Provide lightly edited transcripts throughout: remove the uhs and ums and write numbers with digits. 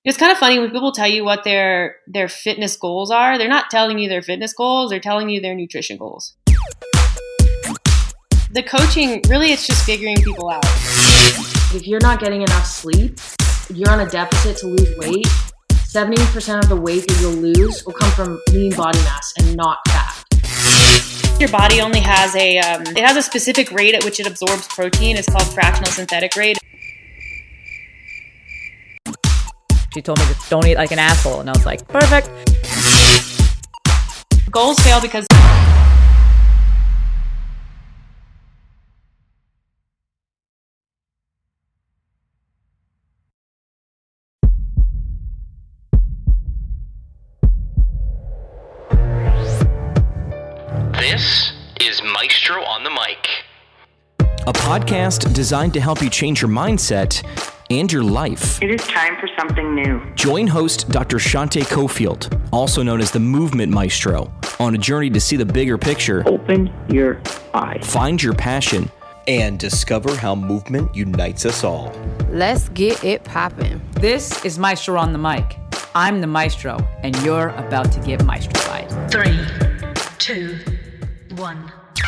It's kind of funny when people tell you what their fitness goals are. They're not telling you their fitness goals. They're telling you their nutrition goals. The coaching, really, it's just figuring people out. If you're not getting enough sleep, you're on a deficit to lose weight, 70% of the weight that you'll lose will come from lean body mass and not fat. Your body only has it has a specific rate at which it absorbs protein. It's called fractional synthetic rate. She told me to don't eat like an asshole, and I was like, perfect. Goals fail because This is Maestro on the Mic, a podcast designed to help you change your mindset and your life. It is time for something new. Join host Dr. Shante Cofield, also known as the Movement Maestro, on a journey to see the bigger picture, Open your eyes. find your passion, and discover how movement unites us all. Let's get it poppin'. This is Maestro on the Mic. I'm the Maestro, and you're about to get maestrofied. 3, 2, 1.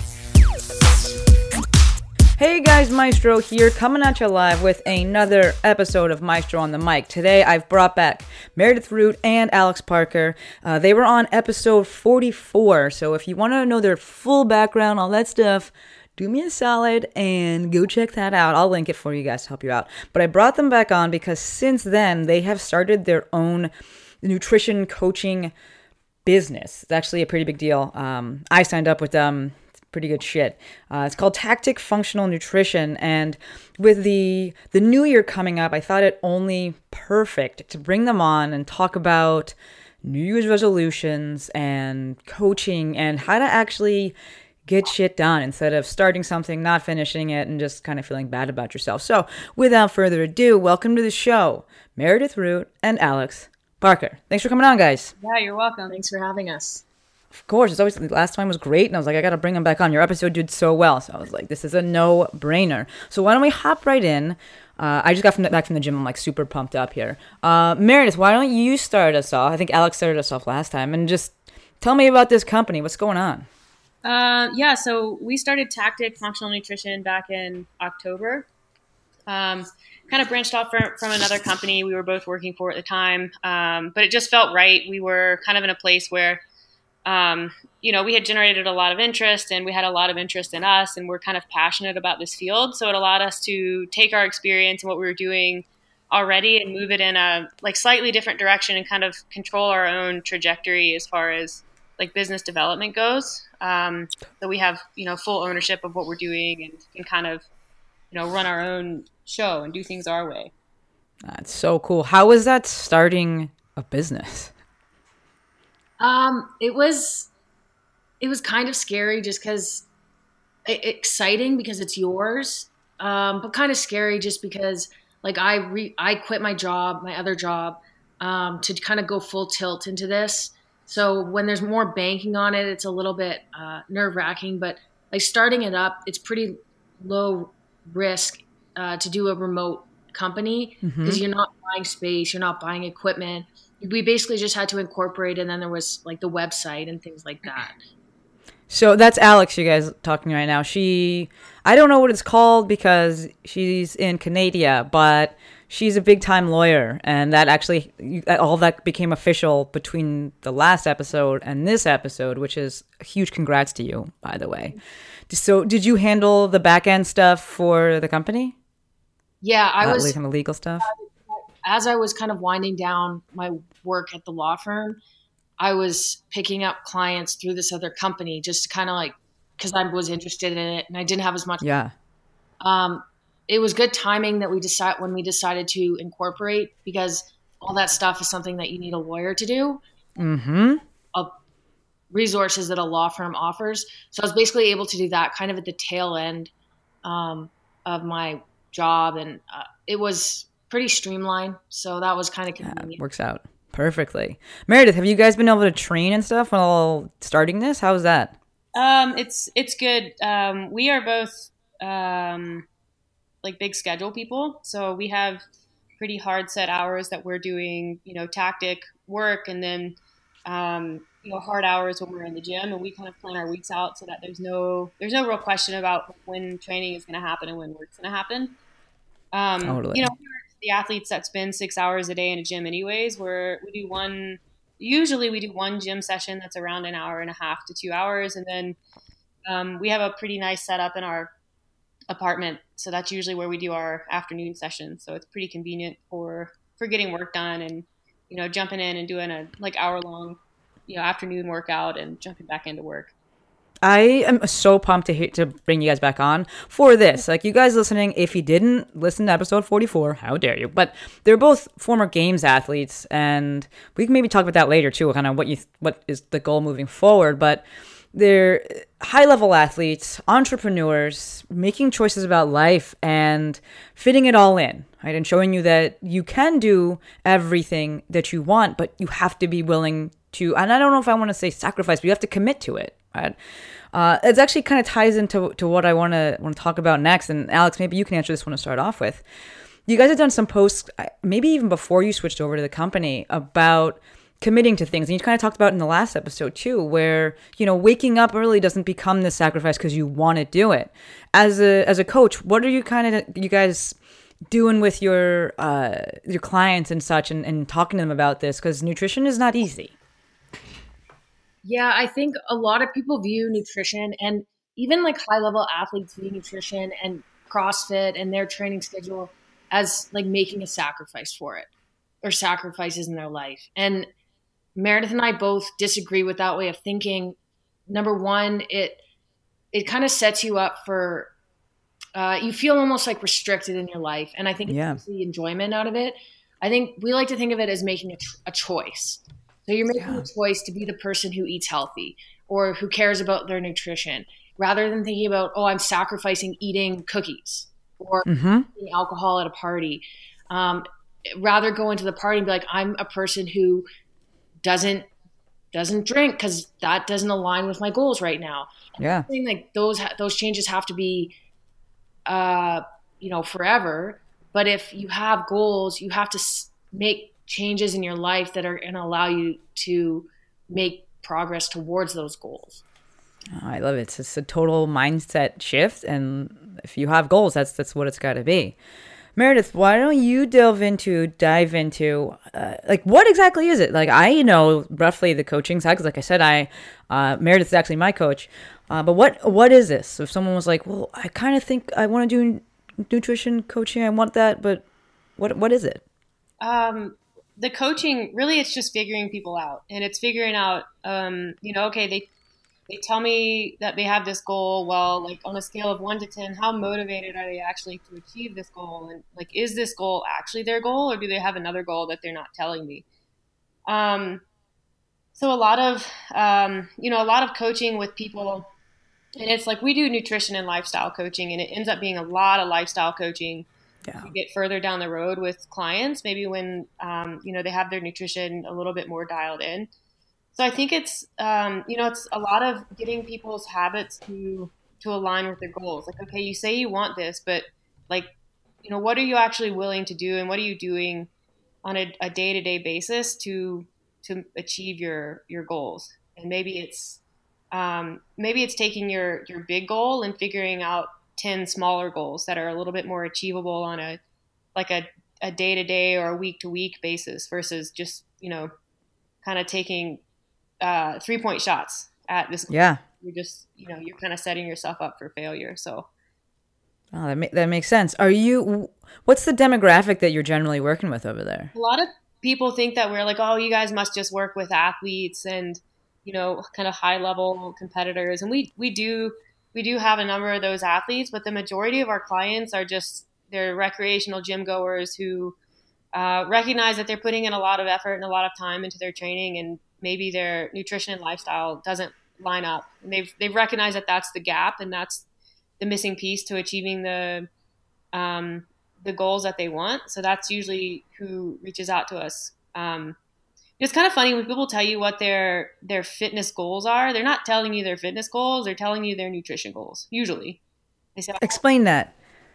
Hey guys, Maestro here, coming at you live with another episode of Maestro on the Mic. Today I've brought back Meredith Root and Alex Parker. They were on episode 44, so if you want to know their full background, all that stuff, do me a solid and go check that out. I'll link it for you guys to help you out. But I brought them back on because since then they have started their own nutrition coaching business. It's actually a pretty big deal. I signed up with them. Pretty good shit. It's called Tactic Functional Nutrition, and with the new year coming up, I thought it only perfect to bring them on and talk about New Year's resolutions and coaching and how to actually get shit done instead of starting something, not finishing it, and just kind of feeling bad about yourself. So, without further ado, welcome to the show, Meredith Root and Alex Parker. Thanks for coming on, guys. yeah, you're welcome. Thanks for having us. Of course, it's always, the last time was great, and I was like, I gotta bring him back on. Your episode did so well, so I was like, this is a no-brainer. So why don't we hop right in? I just got back from the gym. I'm like super pumped up here. Meredith, why don't you start us off? I think Alex started us off last time, and just tell me about this company. What's going on? So we started Tactic Functional Nutrition back in October. Kind of branched off from another company we were both working for at the time, but it just felt right. We were kind of in a place where we had generated a lot of interest and we had a lot of interest in us and we're kind of passionate about this field. So it allowed us to take our experience and what we were doing already and move it in a slightly different direction and kind of control our own trajectory as far as business development goes. So we have, full ownership of what we're doing and can kind of, run our own show and do things our way. That's so cool. How was that starting a business? It was kind of scary just because exciting because it's yours, but kind of scary just because I quit my other job, to kind of go full tilt into this. So when there's more banking on it, it's a little bit nerve wracking, but starting it up, it's pretty low risk to do a remote company because you're not buying space, you're not buying equipment. We basically just had to incorporate, and then there was the website and things like that. So that's Alex, you guys talking right now. I don't know what it's called because she's in Canada, but she's a big time lawyer, and that actually, all that became official between the last episode and this episode, which is a huge congrats to you, by the way. So did you handle the back end stuff for the company? Yeah, I was. Kind of legal stuff? As I was kind of winding down my work at the law firm, I was picking up clients through this other company just to kind of because I was interested in it and I didn't have as much. Yeah. It was good timing that when we decided to incorporate because all that stuff is something that you need a lawyer to do. Mm-hmm. Resources that a law firm offers. So I was basically able to do that kind of at the tail end of my job, and it was pretty streamlined, so that was kind of convenient. Yeah, works out perfectly. Meredith, have you guys been able to train and stuff while starting this? How's that? It's good. We are both big schedule people, so we have pretty hard set hours that we're doing, tactic work, and then, hard hours when we're in the gym, and we kind of plan our weeks out so that there's no real question about when training is going to happen and when work's going to happen. Totally. The athletes that spend 6 hours a day in a gym anyways, usually we do one gym session that's around an hour and a half to 2 hours. And then we have a pretty nice setup in our apartment. So that's usually where we do our afternoon session. So it's pretty convenient for getting work done and, jumping in and doing a hour long, afternoon workout and jumping back into work. I am so pumped to bring you guys back on for this. Like, you guys listening, if you didn't listen to episode 44, how dare you? But they're both former games athletes, and we can maybe talk about that later too, kind of what is the goal moving forward. But they're high-level athletes, entrepreneurs, making choices about life and fitting it all in, right? And showing you that you can do everything that you want, but you have to be willing to, and I don't know if I want to say sacrifice, but you have to commit to it. Right? It actually kind of ties into what I want to talk about next. And Alex, maybe you can answer this one to start off with. You guys have done some posts, maybe even before you switched over to the company, about committing to things. And you kind of talked about in the last episode too, where, waking up early doesn't become the sacrifice because you want to do it. As a coach, what are you guys doing with your clients and such, and talking to them about this? Because nutrition is not easy. Yeah, I think a lot of people view nutrition, and even high-level athletes view nutrition and CrossFit and their training schedule as making a sacrifice for it, or sacrifices in their life. And Meredith and I both disagree with that way of thinking. Number one, it kind of sets you up for, you feel almost restricted in your life. And I think it takes the enjoyment out of it. I think we like to think of it as making a choice. So you're making a choice to be the person who eats healthy or who cares about their nutrition, rather than thinking about, I'm sacrificing eating cookies or eating alcohol at a party. Rather go into the party and be like, I'm a person who doesn't drink because that doesn't align with my goals right now. Yeah. I think those changes have to be, forever. But if you have goals, you have to make changes in your life that are going to allow you to make progress towards those goals. Oh, I love it. It's just a total mindset shift. And if you have goals, that's what it's got to be. Meredith, why don't you dive into what exactly is it? I know roughly the coaching side, because I said, Meredith is actually my coach. But what is this? So if someone was like, well, I kind of think I want to do nutrition coaching, I want that, but what is it? The coaching, really, it's just figuring people out, and it's figuring out, okay, they tell me that they have this goal. Well, on a scale of 1 to 10, how motivated are they actually to achieve this goal? And is this goal actually their goal, or do they have another goal that they're not telling me? So a lot of coaching with people, and it's we do nutrition and lifestyle coaching, and it ends up being a lot of lifestyle coaching. Yeah. To get further down the road with clients, maybe when they have their nutrition a little bit more dialed in. So I think it's it's a lot of getting people's habits to align with their goals. Okay, you say you want this, but what are you actually willing to do, and what are you doing on a day-to-day basis to achieve your goals? And maybe it's taking your big goal and figuring out 10 smaller goals that are a little bit more achievable on a day-to-day or a week-to-week basis versus just, kind of taking 3-point shots at this. Yeah. You're just, you're kind of setting yourself up for failure. So. Oh, that makes sense. What's the demographic that you're generally working with over there? A lot of people think that we're you guys must just work with athletes and, kind of high-level competitors. And we do have a number of those athletes, but the majority of our clients are they're recreational gym goers who recognize that they're putting in a lot of effort and a lot of time into their training, and maybe their nutrition and lifestyle doesn't line up. And they've recognized that that's the gap, and that's the missing piece to achieving the goals that they want. So that's usually who reaches out to us. It's kind of funny when people tell you what their fitness goals are. They're not telling you their fitness goals. They're telling you their nutrition goals, usually. They say, explain that.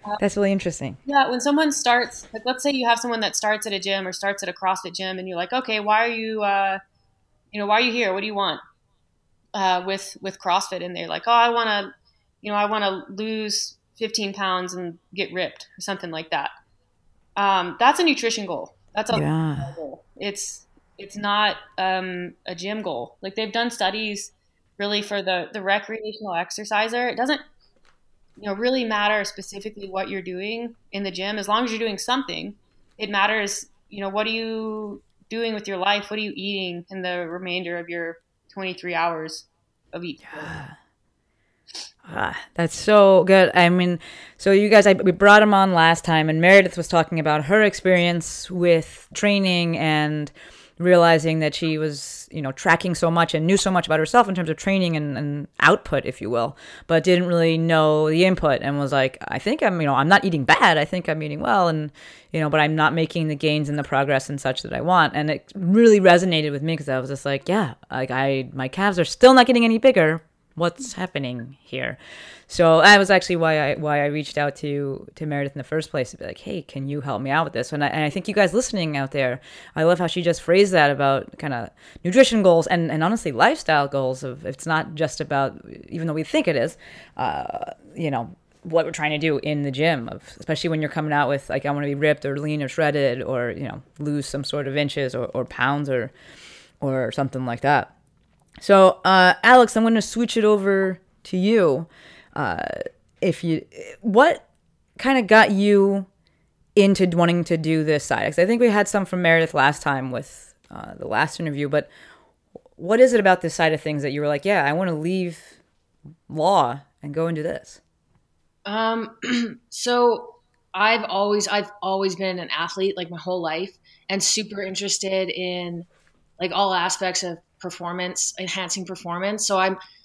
That's really interesting. Yeah, when someone starts, like let's say you have someone that starts at a gym or starts at a CrossFit gym, and you're like, okay, why are you, why are you here? What do you want with CrossFit? And they're like, oh, I want to lose 15 pounds and get ripped or something like that. That's a nutrition goal. That's a goal. It's not a gym goal. Like they've done studies really for the recreational exerciser. It doesn't really matter specifically what you're doing in the gym. As long as you're doing something, it matters, what are you doing with your life? What are you eating in the remainder of your 23 hours of each day? That's so good. I mean, so you guys, we brought him on last time, and Meredith was talking about her experience with training and realizing that she was, tracking so much and knew so much about herself in terms of training and output, if you will, but didn't really know the input and was like, I think I'm not eating bad. I think I'm eating well. And, but I'm not making the gains and the progress and such that I want. And it really resonated with me because I was just like, yeah, like my calves are still not getting any bigger. What's happening here? So that was actually why I reached out to Meredith in the first place to be like, hey, can you help me out with this? And I think you guys listening out there, I love how she just phrased that about kind of nutrition goals and honestly lifestyle goals. Of it's not just about, even though we think it is, what we're trying to do in the gym, especially when you're coming out with like, I want to be ripped or lean or shredded or lose some sort of inches or pounds or something like that. So, Alex, I'm going to switch it over to you. What kind of got you into wanting to do this side? Because I think we had some from Meredith last time with the last interview, but what is it about this side of things that you were like, yeah, I want to leave law and go into this? So I've always been an athlete like my whole life and super interested in like all aspects of performance, enhancing performance. So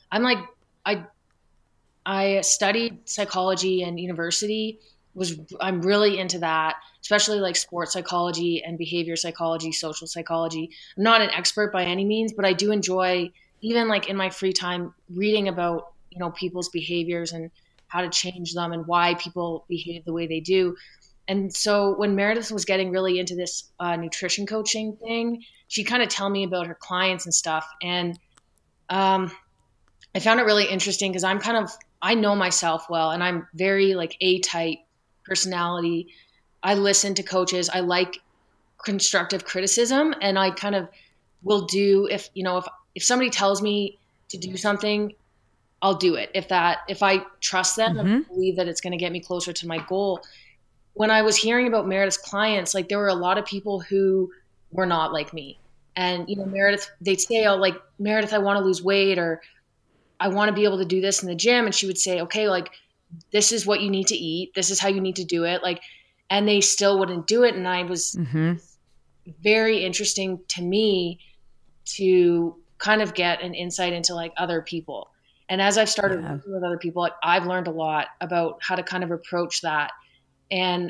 I studied psychology in university. I'm really into that, especially like sports psychology and behavior psychology, social psychology. I'm not an expert by any means, but I do enjoy, even like in my free time, reading about, people's behaviors and how to change them and why people behave the way they do. And so when Meredith was getting really into this nutrition coaching thing, she'd kind of tell me about her clients and stuff. And I found it really interesting because I know myself well, and I'm very like A-type personality. I listen to coaches. I like constructive criticism, and I kind of will do if somebody tells me to do something, I'll do it. If I trust them and believe that it's going to get me closer to my goal. When I was hearing about Meredith's clients, like there were a lot of people who were not like me. And, Meredith, they'd say, oh, like, Meredith, I want to lose weight, or I want to be able to do this in the gym. And she would say, okay, like, this is what you need to eat. This is how you need to do it. Like, and they still wouldn't do it. And I was very interesting to me to kind of get an insight into like other people. And as I've started working with other people, like, I've learned a lot about how to kind of approach that. And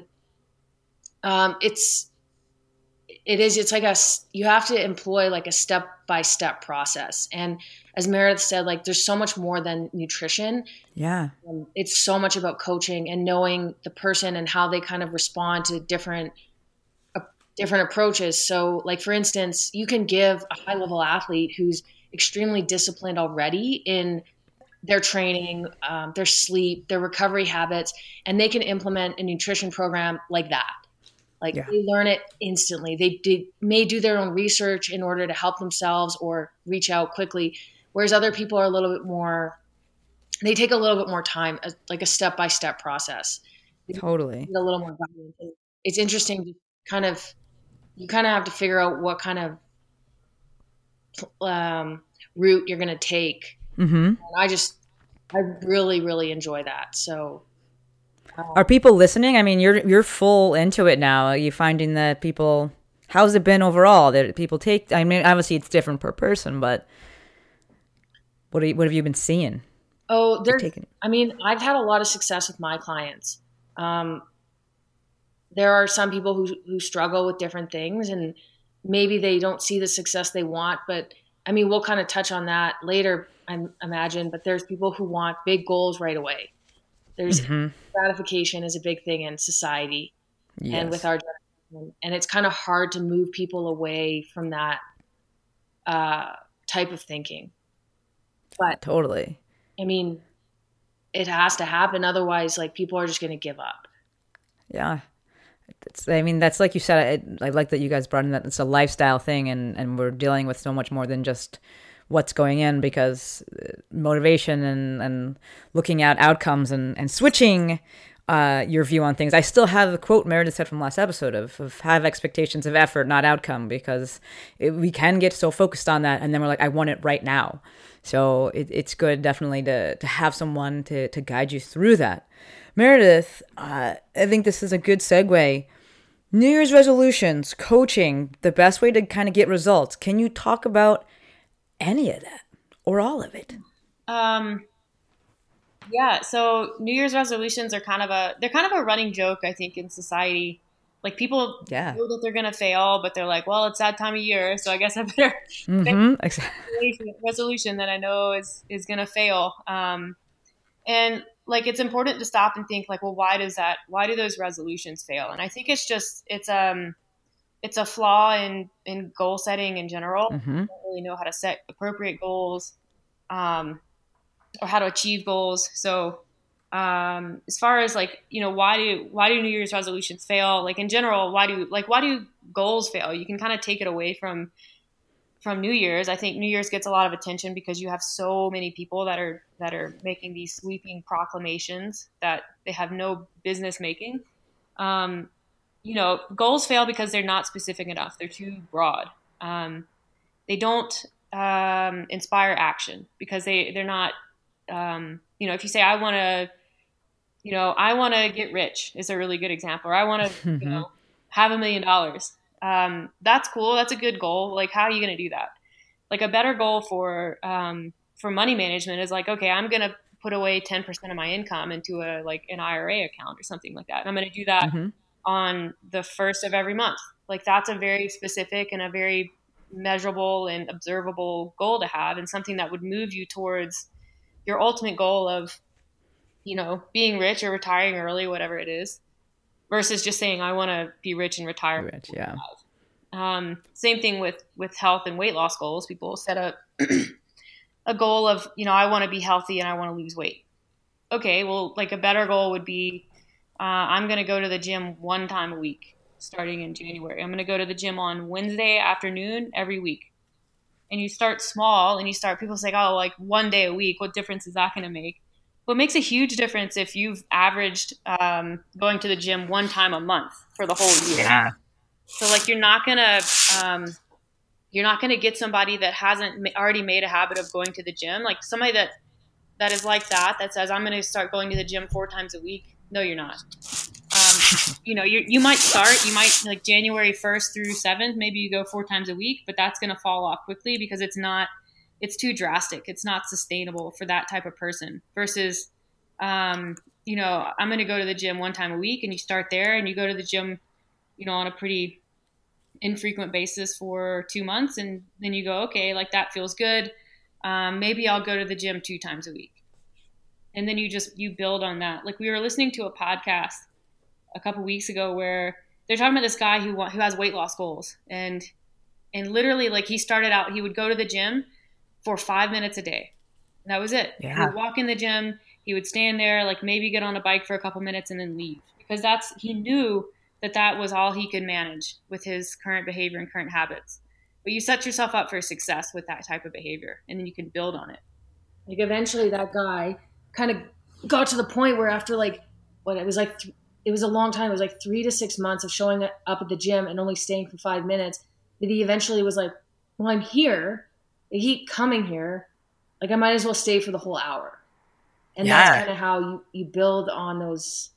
it's like you have to employ like a step-by-step process. And as Meredith said, like there's so much more than nutrition. Yeah. It's so much about coaching and knowing the person and how they kind of respond to different approaches. So like, for instance, you can give a high level athlete who's extremely disciplined already in their training, their sleep, their recovery habits, and they can implement a nutrition program like that. Like they learn it instantly. They may do their own research in order to help themselves or reach out quickly. Whereas other people are a little bit more, they take a little bit more time, like a step-by-step process. Totally. A little more guidance. It's interesting to you kind of have to figure out what kind of route you're going to take. And I really, really enjoy that. So, are people listening? I mean, you're full into it now. Are you finding that people? How's it been overall? That people take? I mean, obviously it's different per person, but what have you been seeing? Oh, I've had a lot of success with my clients. There are some people who struggle with different things, and maybe they don't see the success they want. But I mean, we'll kind of touch on that later, I imagine. But there's people who want big goals right away. There's gratification is a big thing in society and with our generation. And it's kind of hard to move people away from that type of thinking. But totally. I mean, it has to happen. Otherwise, like, people are just going to give up. Yeah. That's like you said. I like that you guys brought in that it's a lifestyle thing, and we're dealing with so much more than just what's going in, because motivation and looking at outcomes and switching your view on things. I still have the quote Meredith said from last episode of have expectations of effort, not outcome, because we can get so focused on that, and then we're like, I want it right now. So it's good definitely to have someone to guide you through that. Meredith, I think this is a good segue. New Year's resolutions, coaching, the best way to kind of get results. Can you talk about any of that or all of it? Yeah. So New Year's resolutions are kind of a running joke, I think, in society. Like, people know that they're going to fail, but they're like, well, it's that time of year, so I guess I better make a resolution that I know is going to fail. And like, it's important to stop and think, like, well, why do those resolutions fail? And I think it's a flaw in goal setting in general. I don't really know how to set appropriate goals, or how to achieve goals. So, as far as, like, why do New Year's resolutions fail? Like, in general, why do goals fail? You can kind of take it away from New Year's. I think New Year's gets a lot of attention because you have so many people that are making these sweeping proclamations that they have no business making. Goals fail because they're not specific enough. They're too broad. They don't inspire action because they're not. If you say, I want to get rich is a really good example. Or I want to, have $1 million. That's cool. That's a good goal. Like, how are you going to do that? Like, a better goal for money management is like, okay, I'm going to put away 10% of my income into an IRA account or something like that. And I'm going to do that on the first of every month. Like, that's a very specific and a very measurable and observable goal to have, and something that would move you towards your ultimate goal of, being rich or retiring early, whatever it is, versus just saying, I want to be rich and retire. Rich, yeah. Same thing with health and weight loss goals. People set up a goal of, I want to be healthy and I want to lose weight. Okay, well, like, a better goal would be, I'm going to go to the gym 1 time a week starting in January. I'm going to go to the gym on Wednesday afternoon every week. And you start small, and people say, oh, like, 1 day a week, what difference is that going to make? Well, it makes a huge difference if you've averaged going to the gym 1 time a month for the whole year. Yeah. So, like, you're not gonna get somebody that hasn't already made a habit of going to the gym. Like, somebody that is like that says, I'm going to start going to the gym 4 times a week. No, you're not. You might start. You might, like, January 1st through 7th, maybe you go 4 times a week, but that's going to fall off quickly because it's too drastic. It's not sustainable for that type of person versus, I'm going to go to the gym 1 time a week, and you start there and you go to the gym, on a pretty infrequent basis for 2 months. And then you go, okay, like, that feels good. Maybe I'll go to the gym 2 times a week. And then you build on that. Like, we were listening to a podcast a couple weeks ago where they're talking about this guy who has weight loss goals. And literally, like, he started out, he would go to the gym for 5 minutes a day. And that was it. Yeah. He would walk in the gym. He would stand there, like, maybe get on a bike for a couple minutes and then leave, because he knew that was all he could manage with his current behavior and current habits. But you set yourself up for success with that type of behavior, and then you can build on it. Like, eventually that guy kind of got to the point where after, like, it was a long time. It was like 3 to 6 months of showing up at the gym and only staying for 5 minutes, that he eventually was like, well, I'm here. I keep coming here. Like, I might as well stay for the whole hour. And that's kind of how you build on those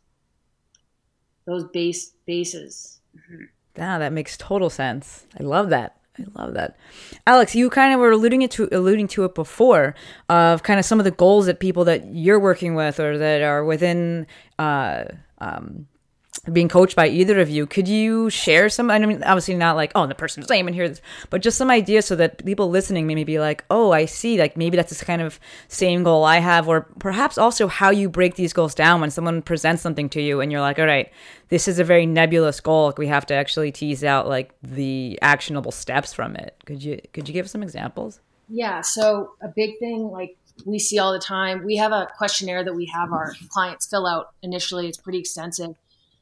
bases. Mm-hmm. Yeah, that makes total sense. I love that. Alex, you kind of were alluding to it before, of kind of some of the goals that people that you're working with or that are within the being coached by either of you, could you share some, I mean, obviously not like, oh, the person's name and here, but just some ideas so that people listening maybe be like, oh, I see, like maybe that's this kind of same goal I have, or perhaps also how you break these goals down when someone presents something to you and you're like, all right, this is a very nebulous goal. Like we have to actually tease out like the actionable steps from it. Could you give some examples? Yeah. So a big thing, like we see all the time, we have a questionnaire that we have our clients fill out initially. It's pretty extensive.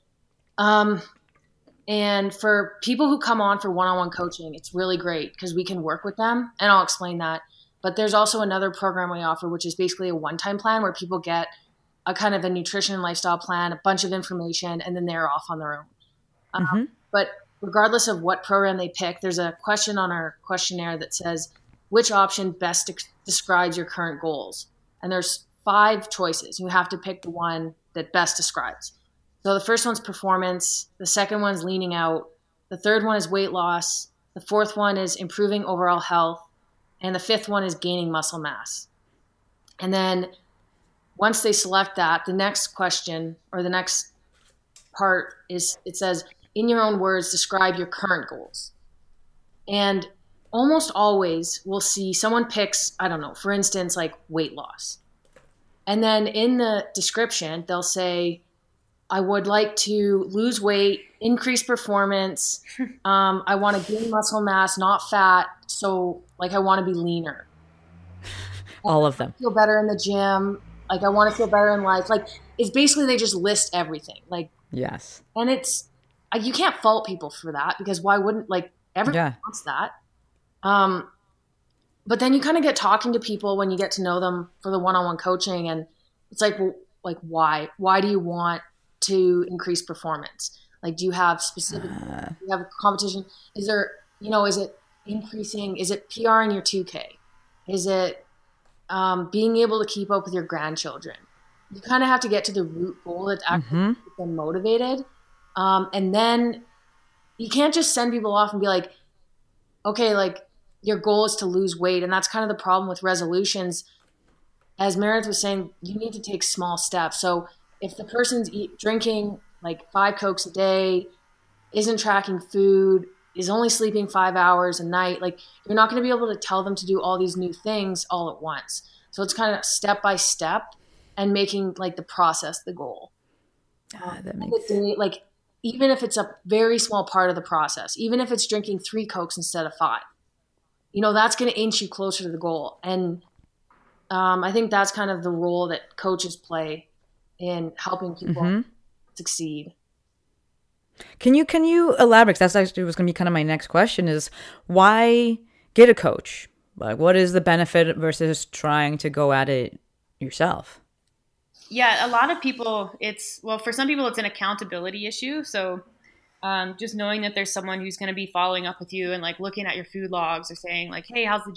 And for people who come on for one-on-one coaching, it's really great because we can work with them, and I'll explain that. But there's also another program we offer, which is basically a one-time plan where people get a kind of a nutrition and lifestyle plan, a bunch of information, and then they're off on their own. But regardless of what program they pick, there's a question on our questionnaire that says, which option best describes your current goals? And there's 5 choices. You have to pick the one that best describes. So the first one's performance. The second one's leaning out. The third one is weight loss. The fourth one is improving overall health. And the fifth one is gaining muscle mass. And then once they select that, the next question or the next part is, it says, in your own words, describe your current goals. And almost always we'll see someone picks, I don't know, for instance, like weight loss. And then in the description, they'll say, I would like to lose weight, increase performance. I want to gain muscle mass, not fat. So like I want to be leaner. All of them. Feel better in the gym. Like I want to feel better in life. Like it's basically they just list everything. Like yes. And it's you can't fault people for that because why wouldn't like everyone wants that. But then you kind of get talking to people when you get to know them for the one-on-one coaching, and it's like, well, like why? Why do you want to increase performance? Like, do you have specific, do you have a competition? Is there, is it increasing? Is it PRing your 2K? Is it being able to keep up with your grandchildren? You kind of have to get to the root goal that's actually keep them motivated. And then you can't just send people off and be like, okay, like your goal is to lose weight. And that's kind of the problem with resolutions. As Meredith was saying, you need to take small steps. So if the person's drinking like 5 Cokes a day, isn't tracking food, is only sleeping 5 hours a night, like you're not going to be able to tell them to do all these new things all at once. So it's kind of step by step and making like the process the goal. That makes sense. Like even if it's a very small part of the process, even if it's drinking 3 Cokes instead of 5, that's going to inch you closer to the goal. And I think that's kind of the role that coaches play in helping people succeed. Can you elaborate? 'Cause that's actually was going to be kind of my next question is why get a coach? Like what is the benefit versus trying to go at it yourself? Yeah, a lot of people, for some people it's an accountability issue. So just knowing that there's someone who's going to be following up with you and like looking at your food logs or saying like, hey, how's the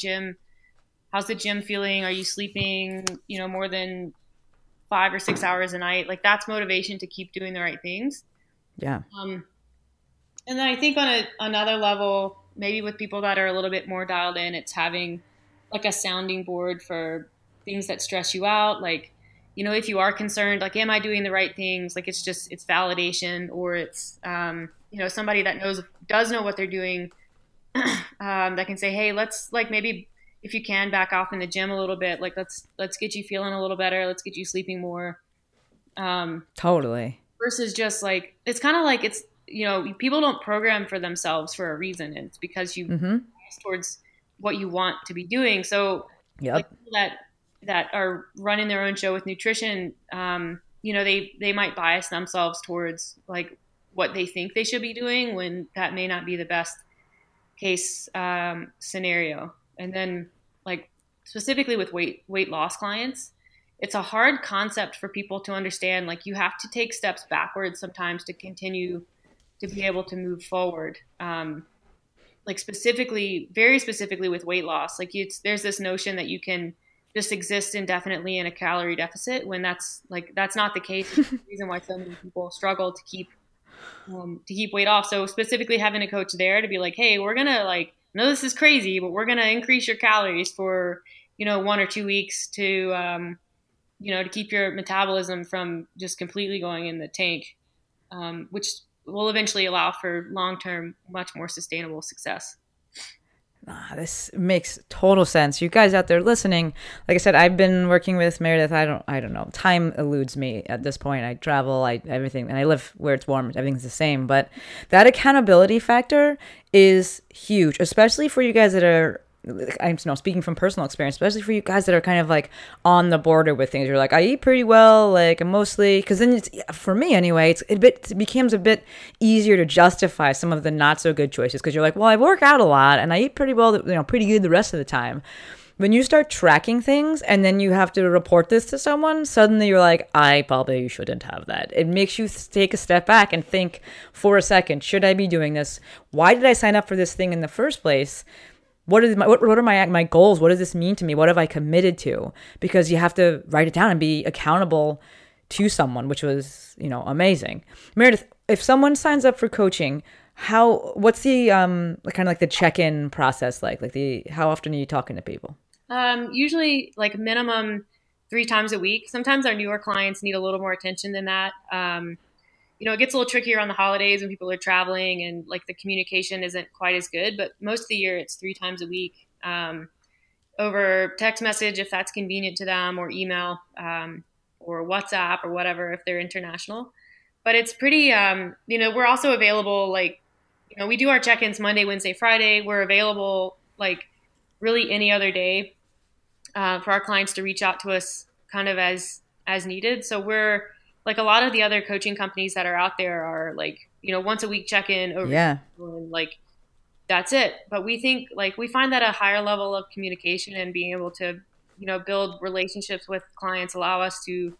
gym feeling? Are you sleeping, more than 5 or 6 hours a night? Like that's motivation to keep doing the right things. Yeah. And then I think on another level, maybe with people that are a little bit more dialed in, it's having like a sounding board for things that stress you out. Like, if you are concerned, like, am I doing the right things? Like, it's validation, or it's, somebody that does know what they're doing, that can say, hey, let's like, maybe if you can back off in the gym a little bit, like, let's get you feeling a little better. Let's get you sleeping more. Totally. Versus just like, it's kind of like it's, people don't program for themselves for a reason. And it's because you bias towards what you want to be doing. So like people that are running their own show with nutrition, they might bias themselves towards like what they think they should be doing when that may not be the best case scenario. And then like specifically with weight loss clients, it's a hard concept for people to understand. Like you have to take steps backwards sometimes to continue to be able to move forward. Like very specifically with weight loss, like there's this notion that you can just exist indefinitely in a calorie deficit when that's not the case. It's the reason why so many people struggle to keep weight off. So specifically having a coach there to be like, hey, we're going to I know this is crazy, but we're going to increase your calories for, 1 or 2 weeks to, to keep your metabolism from just completely going in the tank. which will eventually allow for long-term, much more sustainable success. This makes total sense. You guys out there listening, like I said, I've been working with Meredith. I don't know. Time eludes me at this point. I travel, everything, and I live where it's warm. Everything's the same. But that accountability factor is huge, especially for you guys that are, I'm speaking from personal experience, especially for you guys that are kind of like on the border with things. You're like, I eat pretty well, like mostly, because then for me anyway, it becomes a bit easier to justify some of the not so good choices, because you're like, well, I work out a lot and I eat pretty well, pretty good the rest of the time. When you start tracking things and then you have to report this to someone, suddenly you're like, I probably shouldn't have that. It makes you take a step back and think for a second, should I be doing this? Why did I sign up for this thing in the first place? What are my goals? What does this mean to me? What have I committed to? Because you have to write it down and be accountable to someone, which was, amazing. Meredith, if someone signs up for coaching, what's the kind of like the check-in process like? How often are you talking to people? Usually like minimum 3 times a week. Sometimes our newer clients need a little more attention than that. It gets a little trickier on the holidays when people are traveling and like the communication isn't quite as good, but most of the year it's 3 times a week, over text message, if that's convenient to them, or email, or WhatsApp or whatever, if they're international. But it's pretty, we're also available, we do our check-ins Monday, Wednesday, Friday. We're available like really any other day, for our clients to reach out to us kind of as needed. So we're, like a lot of the other coaching companies that are out there are like, once a week check-in over, and like, that's it. But we think we find that a higher level of communication and being able to, build relationships with clients allow us to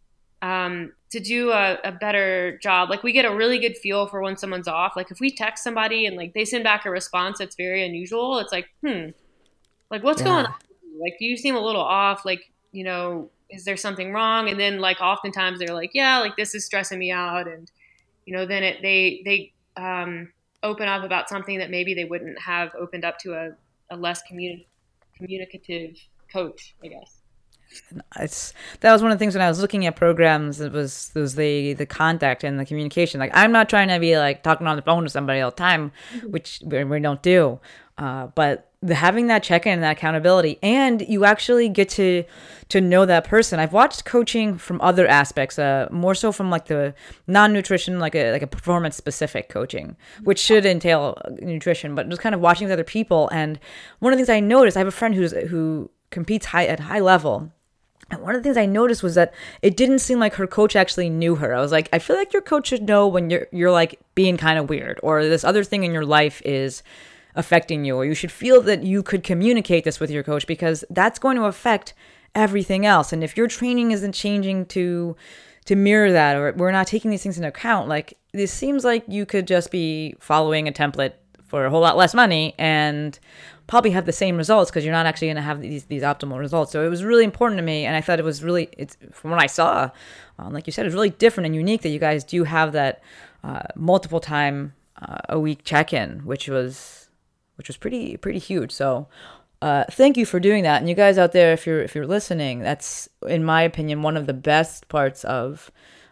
do a better job. Like we get a really good feel for when someone's off. Like if we text somebody and like they send back a response that's very unusual, it's like, what's going on? Like, do you seem a little off? Like, is there something wrong? And then like oftentimes they're like, yeah, like this is stressing me out. And, then they open up about something that maybe they wouldn't have opened up to a less communicative coach, I guess. That was one of the things when I was looking at programs. It was the contact and the communication. Like I'm not trying to be like talking on the phone to somebody all the time, which we don't do. But having that check-in and that accountability, and you actually get to know that person. I've watched coaching from other aspects, more so from like the non-nutrition, like a performance-specific coaching, which should entail nutrition, but just kind of watching with other people. And one of the things I noticed, I have a friend who competes at high level. And one of the things I noticed was that it didn't seem like her coach actually knew her. I was like, I feel like your coach should know when you're like being kind of weird, or this other thing in your life is affecting you, or you should feel that you could communicate this with your coach, because that's going to affect everything else. And if your training isn't changing to mirror that, or we're not taking these things into account, like this seems like you could just be following a template for a whole lot less money and probably have the same results, because you're not actually going to have these optimal results. So it was really important to me, and I thought it was really, from what I saw, like you said, it's really different and unique that you guys do have that multiple time a week check-in, which was pretty huge. So thank you for doing that. And you guys out there, if you're listening, that's, in my opinion, one of the best parts of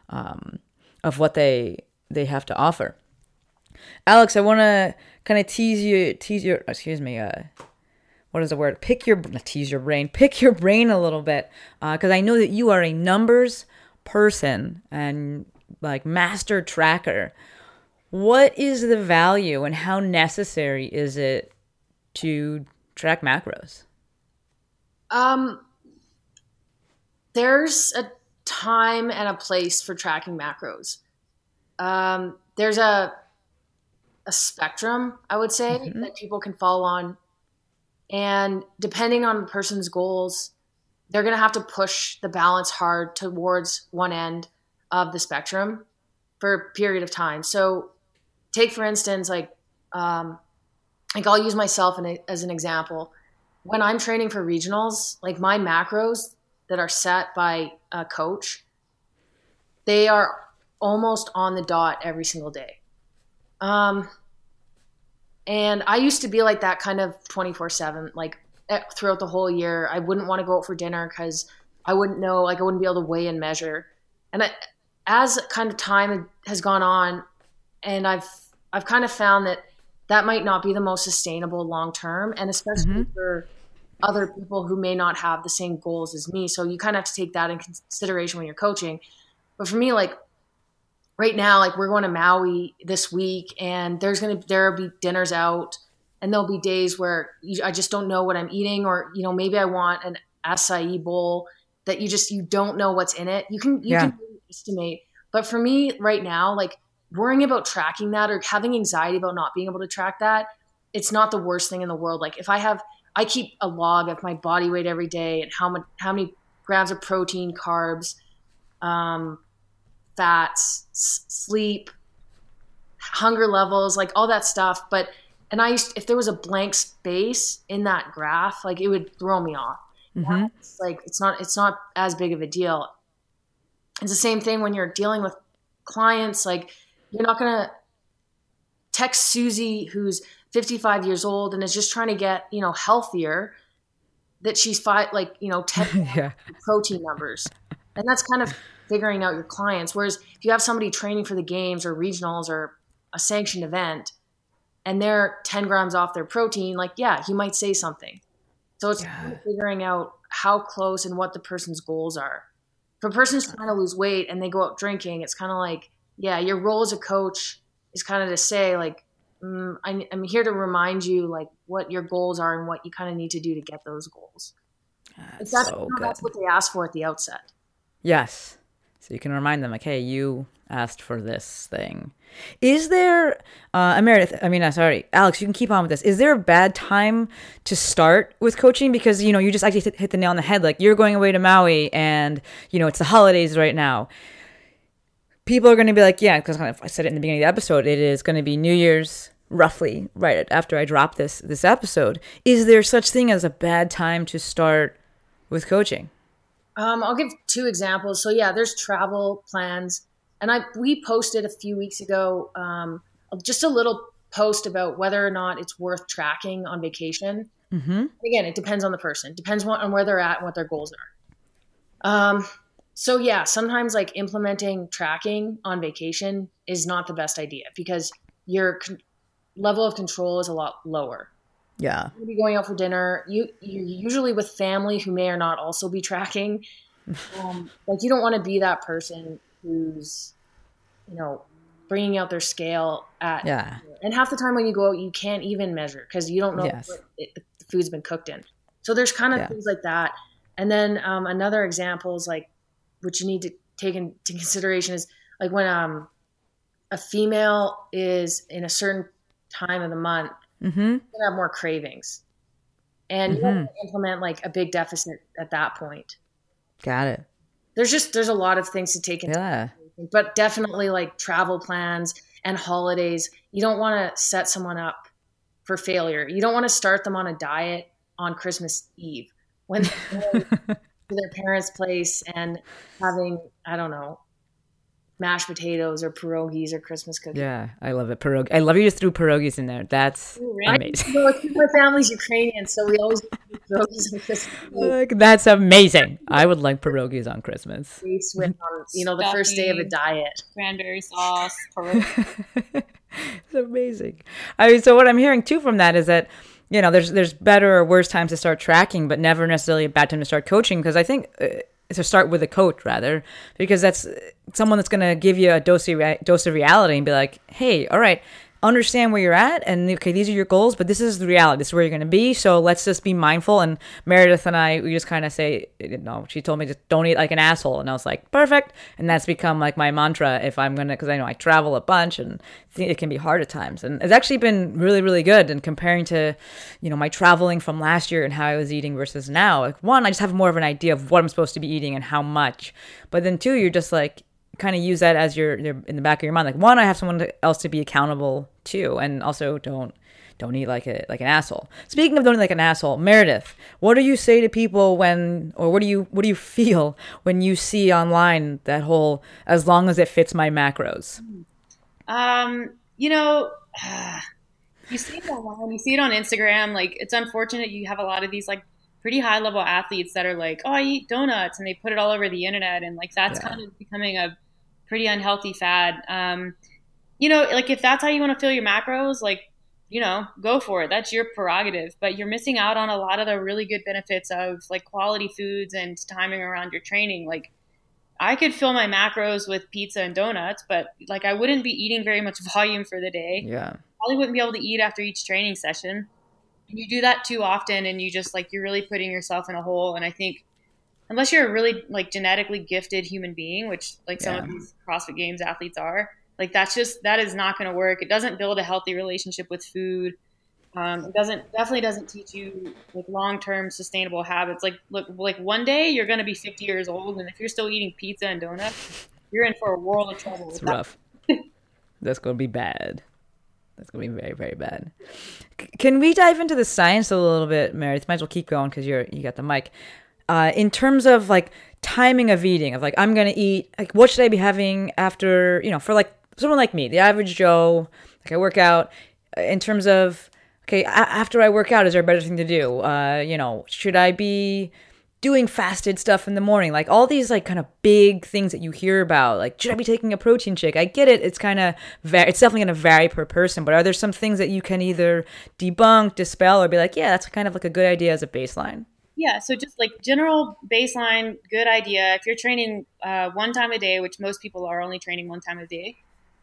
what they have to offer. Alex, I want to kind of tease your what is the word? Pick your brain a little bit, because I know that you are a numbers person and like master tracker. What is the value and how necessary is it to track macros? There's a time and a place for tracking macros. There's a spectrum, I would say, that people can fall on. And depending on the person's goals, they're going to have to push the balance hard towards one end of the spectrum for a period of time. So take, for instance, I'll use myself as an example. When I'm training for regionals, like my macros that are set by a coach, they are almost on the dot every single day. And I used to be like that kind of 24/7, like throughout the whole year. I wouldn't want to go out for dinner because I wouldn't know, like I wouldn't be able to weigh and measure. And as kind of time has gone on, and I've kind of found that might not be the most sustainable long term, and especially for other people who may not have the same goals as me. So you kind of have to take that in consideration when you're coaching. But for me, like right now, like we're going to Maui this week, and there'll be dinners out, and there'll be days where I just don't know what I'm eating, or maybe I want an acai bowl that you don't know what's in it. You can estimate, but for me right now, like worrying about tracking that or having anxiety about not being able to track that, it's not the worst thing in the world. Like if I keep a log of my body weight every day and how many grams of protein, carbs, fats, sleep, hunger levels, like all that stuff. If there was a blank space in that graph, like it would throw me off. It's like, it's not as big of a deal. It's the same thing when you're dealing with clients. Like you're not going to text Susie, who's 55 years old and is just trying to get, healthier, that she's 10 protein numbers. And that's kind of figuring out your clients. Whereas if you have somebody training for the games or regionals or a sanctioned event and they're 10 grams off their protein, like, yeah, you might say something. So it's kind of figuring out how close and what the person's goals are. If a person's trying to lose weight and they go out drinking, it's kind of like, yeah, your role as a coach is kind of to say like, I'm here to remind you like what your goals are and what you kind of need to do to get those goals. That's what they asked for at the outset. Yes. So you can remind them like, hey, you asked for this thing. Is there, Alex, you can keep on with this. Is there a bad time to start with coaching? Because, you just actually hit the nail on the head. Like you're going away to Maui and, it's the holidays right now. People are going to be like, yeah, because I said it in the beginning of the episode, it is going to be New Year's roughly right after I drop this episode. Is there such thing as a bad time to start with coaching? I'll give 2 examples. So yeah, there's travel plans. And we posted a few weeks ago just a little post about whether or not it's worth tracking on vacation. Mm-hmm. Again, it depends on the person. It depends on where they're at and what their goals are. So yeah, sometimes like implementing tracking on vacation is not the best idea because your level of control is a lot lower. Yeah. You'll be going out for dinner. You're usually with family who may or not also be tracking. Like you don't want to be that person who's, bringing out their scale at, and half the time when you go out, you can't even measure because you don't know what the food's been cooked in. So there's kind of things like that. And then another example is like, which you need to take into consideration is like when a female is in a certain time of the month, you're going to have more cravings. And you have to implement like a big deficit at that point. Got it. There's a lot of things to take into consideration. But definitely like travel plans and holidays, you don't want to set someone up for failure. You don't want to start them on a diet on Christmas Eve when they're going to their parents' place and having, I don't know, mashed potatoes or pierogies or Christmas cookies. Yeah, I love it. I love you just threw pierogies in there. That's amazing. My family's Ukrainian, so we always do pierogies on Christmas. That's amazing. I would like pierogies on Christmas. With the first day of a diet. Cranberry sauce, pierogi. It's amazing. So what I'm hearing too from that is that there's better or worse times to start tracking, but never necessarily a bad time to start coaching. Because I think to start with a coach rather, because that's someone that's going to give you a dose of reality and be like, hey, all right, understand where you're at, and okay, these are your goals, but this is the reality. This is where you're going to be. So let's just be mindful. And Meredith and I, we just kind of say, she told me just don't eat like an asshole, and I was like, perfect. And that's become like my mantra if I'm gonna, because I know I travel a bunch and it can be hard at times, and it's actually been really, really good. And comparing to, my traveling from last year and how I was eating versus now, like one, I just have more of an idea of what I'm supposed to be eating and how much. But then two, you're just like, kind of use that as you're in the back of your mind. Like one, I have someone else to be accountable to, and also don't eat like an asshole. Speaking of don't eat like an asshole, Meredith, what do you say to people what do you feel when you see online that whole as long as it fits my macros? You see it online, you see it on Instagram. Like it's unfortunate you have a lot of these like pretty high level athletes that are like, oh, I eat donuts, and they put it all over the internet, and like that's kind of becoming a pretty unhealthy fad. You know, like if that's how you want to fill your macros, like, you know, go for it. That's your prerogative, but you're missing out on a lot of the really good benefits of like quality foods and timing around your training. Like I could fill my macros with pizza and donuts, but like I wouldn't be eating very much volume for the day. Yeah. Probably wouldn't be able to eat after each training session. And you do that too often and you just like, you're really putting yourself in a hole. And I think unless you're a really like genetically gifted human being, which like some of these CrossFit Games athletes are, like that is not going to work. It doesn't build a healthy relationship with food. It definitely doesn't teach you like long-term sustainable habits. Like look, like one day you're going to be 50 years old, and if you're still eating pizza and donuts, you're in for a world of trouble. It's rough. That's going to be bad. That's going to be very, very bad. Can we dive into the science a little bit, Meredith? Might as well keep going because you got the mic. In terms of like timing of eating, of like I'm going to eat, like what should I be having after, you know, for like someone like me, the average Joe, like I work out, in terms of, okay, after I work out, is there a better thing to do? You know, should I be doing fasted stuff in the morning? Like all these like kind of big things that you hear about, like should I be taking a protein shake? I get it. It's kind of, it's definitely going to vary per person, but are there some things that you can either debunk, dispel, or be like, yeah, that's kind of like a good idea as a baseline? Yeah, so just like general baseline, good idea. If you're training one time a day, which most people are only training one time a day,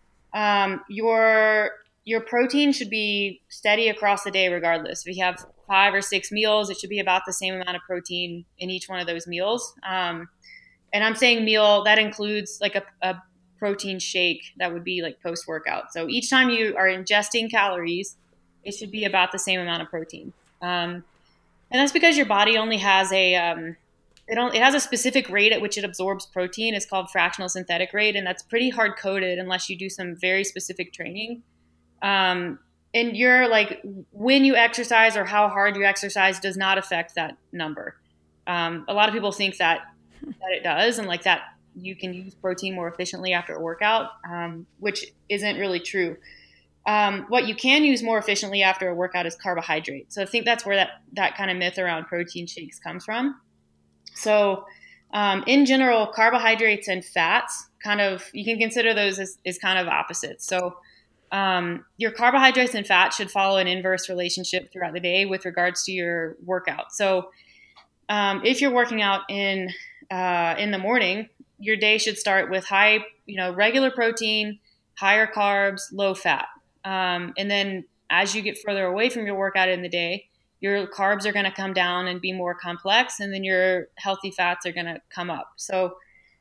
your protein should be steady across the day regardless. If you have 5 or 6 meals, it should be about the same amount of protein in each one of those meals. And I'm saying meal, that includes like a protein shake that would be like post-workout. So each time you are ingesting calories, it should be about the same amount of protein. And that's because your body only has it has a specific rate at which it absorbs protein. It's called fractional synthetic rate, and that's pretty hard coded unless you do some very specific training. And you're like, when you exercise or how hard you exercise does not affect that number. A lot of people think that it does, and like that you can use protein more efficiently after a workout, which isn't really true. What you can use more efficiently after a workout is carbohydrate. So I think that's where that kind of myth around protein shakes comes from. So in general, carbohydrates and fats kind of, you can consider those as kind of opposites. So your carbohydrates and fat should follow an inverse relationship throughout the day with regards to your workout. So if you're working out in the morning, your day should start with high, regular protein, higher carbs, low fat. And then as you get further away from your workout in the day, your carbs are going to come down and be more complex, and then your healthy fats are going to come up. So,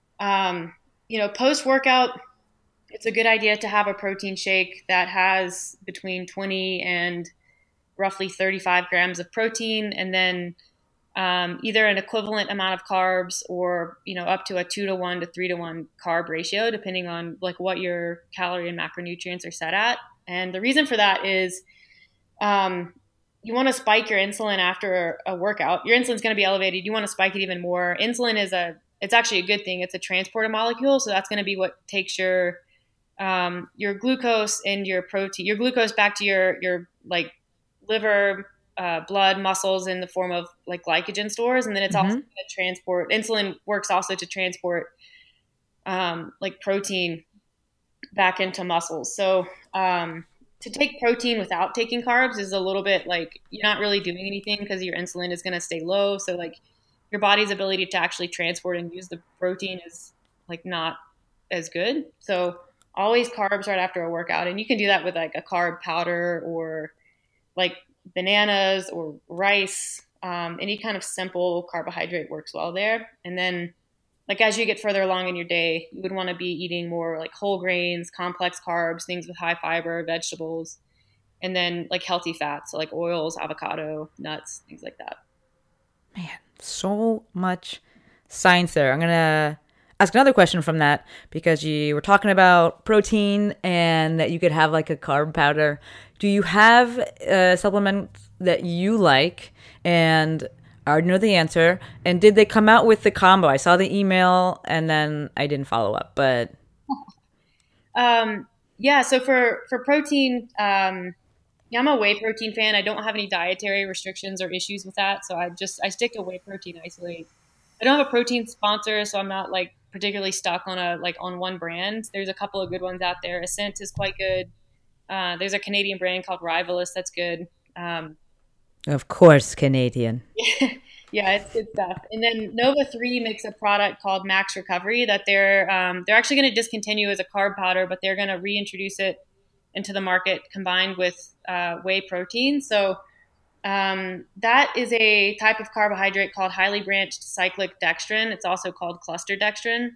post-workout, it's a good idea to have a protein shake that has between 20 and roughly 35 grams of protein, and then either an equivalent amount of carbs or, up to a 2-to-1 to 3-to-1 carb ratio, depending on like what your calorie and macronutrients are set at. And the reason for that is you want to spike your insulin after a workout. Your insulin's going to be elevated. You want to spike it even more. Insulin it's actually a good thing. It's a transporter molecule. So that's going to be what takes your glucose and your protein, your glucose back to your like liver, blood, muscles in the form of like glycogen stores. And then it's also going to transport, insulin works also to transport like protein back into muscles. So to take protein without taking carbs is a little bit like you're not really doing anything because your insulin is going to stay low. So like your body's ability to actually transport and use the protein is like not as good. So always carbs right after a workout. And you can do that with like a carb powder or like bananas or rice. Any kind of simple carbohydrate works well there. And then like as you get further along in your day, you would want to be eating more like whole grains, complex carbs, things with high fiber, vegetables, and then like healthy fats, so like oils, avocado, nuts, things like that. Man, so much science there. I'm going to ask another question from that because you were talking about protein and that you could have like a carb powder. Do you have a supplement that you like? And I already know the answer. And did they come out with the combo? I saw the email and then I didn't follow up, but. Yeah. So for protein, I'm a whey protein fan. I don't have any dietary restrictions or issues with that. So I stick to whey protein isolate. I don't have a protein sponsor, so I'm not like particularly stuck on on one brand. There's a couple of good ones out there. Ascent is quite good. There's a Canadian brand called Rivalus that's good. Of course, Canadian. Yeah, it's good stuff. And then Nova 3 makes a product called Max Recovery that they're actually going to discontinue as a carb powder, but they're going to reintroduce it into the market combined with whey protein. So that is a type of carbohydrate called highly branched cyclic dextrin. It's also called cluster dextrin.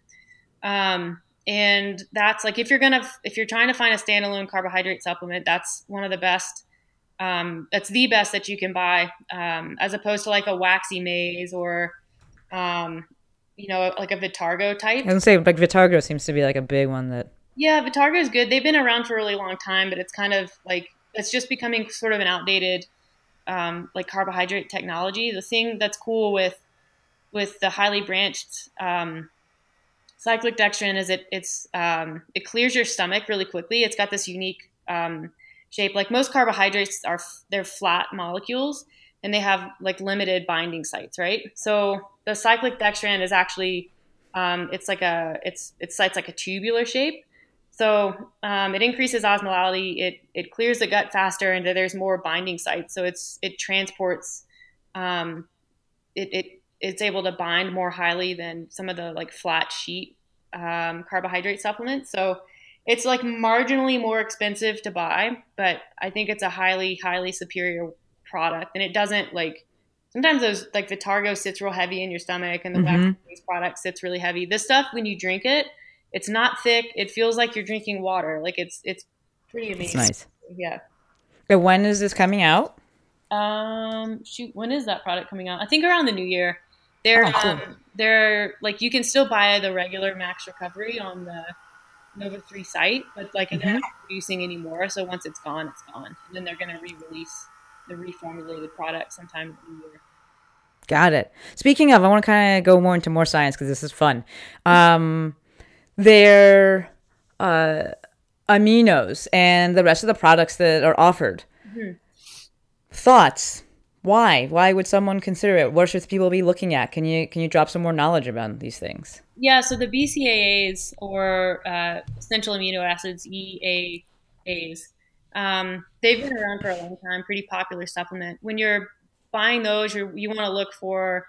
And that's like if you're trying to find a standalone carbohydrate supplement, that's one of the best. That's the best that you can buy, as opposed to like a waxy maize or, like a Vitargo type. I was gonna say like Vitargo seems to be like a big one that. Yeah, Vitargo is good. They've been around for a really long time, but it's kind of like it's just becoming sort of an outdated, like carbohydrate technology. The thing that's cool with the highly branched cyclic dextrin is it clears your stomach really quickly. It's got this unique shape. Like most carbohydrates they're flat molecules and they have like limited binding sites, right? So the cyclic dextrin is actually it's like a tubular shape. So it increases osmolality. It clears the gut faster, and there's more binding sites. So it transports. It's able to bind more highly than some of the like flat sheet carbohydrate supplements. So it's like marginally more expensive to buy, but I think it's a highly, highly superior product. And it doesn't like sometimes those like Vitargo sits real heavy in your stomach, and the wax-based product sits really heavy. This stuff, when you drink it, it's not thick. It feels like you're drinking water. Like it's pretty amazing. It's nice. Yeah. So when is this coming out? When is that product coming out? I think around the new year. They're like you can still buy the regular Max Recovery on the Nova 3 site, but like they're not producing anymore. So once it's gone, it's gone. And then they're going to re-release the reformulated product sometime in the year. Got it. Speaking of, I want to kind of go more into more science because this is fun. Their aminos and the rest of the products that are offered. Thoughts? Why? Why would someone consider it? What should people be looking at? Can you drop some more knowledge about these things? Yeah, so the BCAAs or essential amino acids, EAAs, they've been around for a long time, pretty popular supplement. When you're buying those, you want to look for,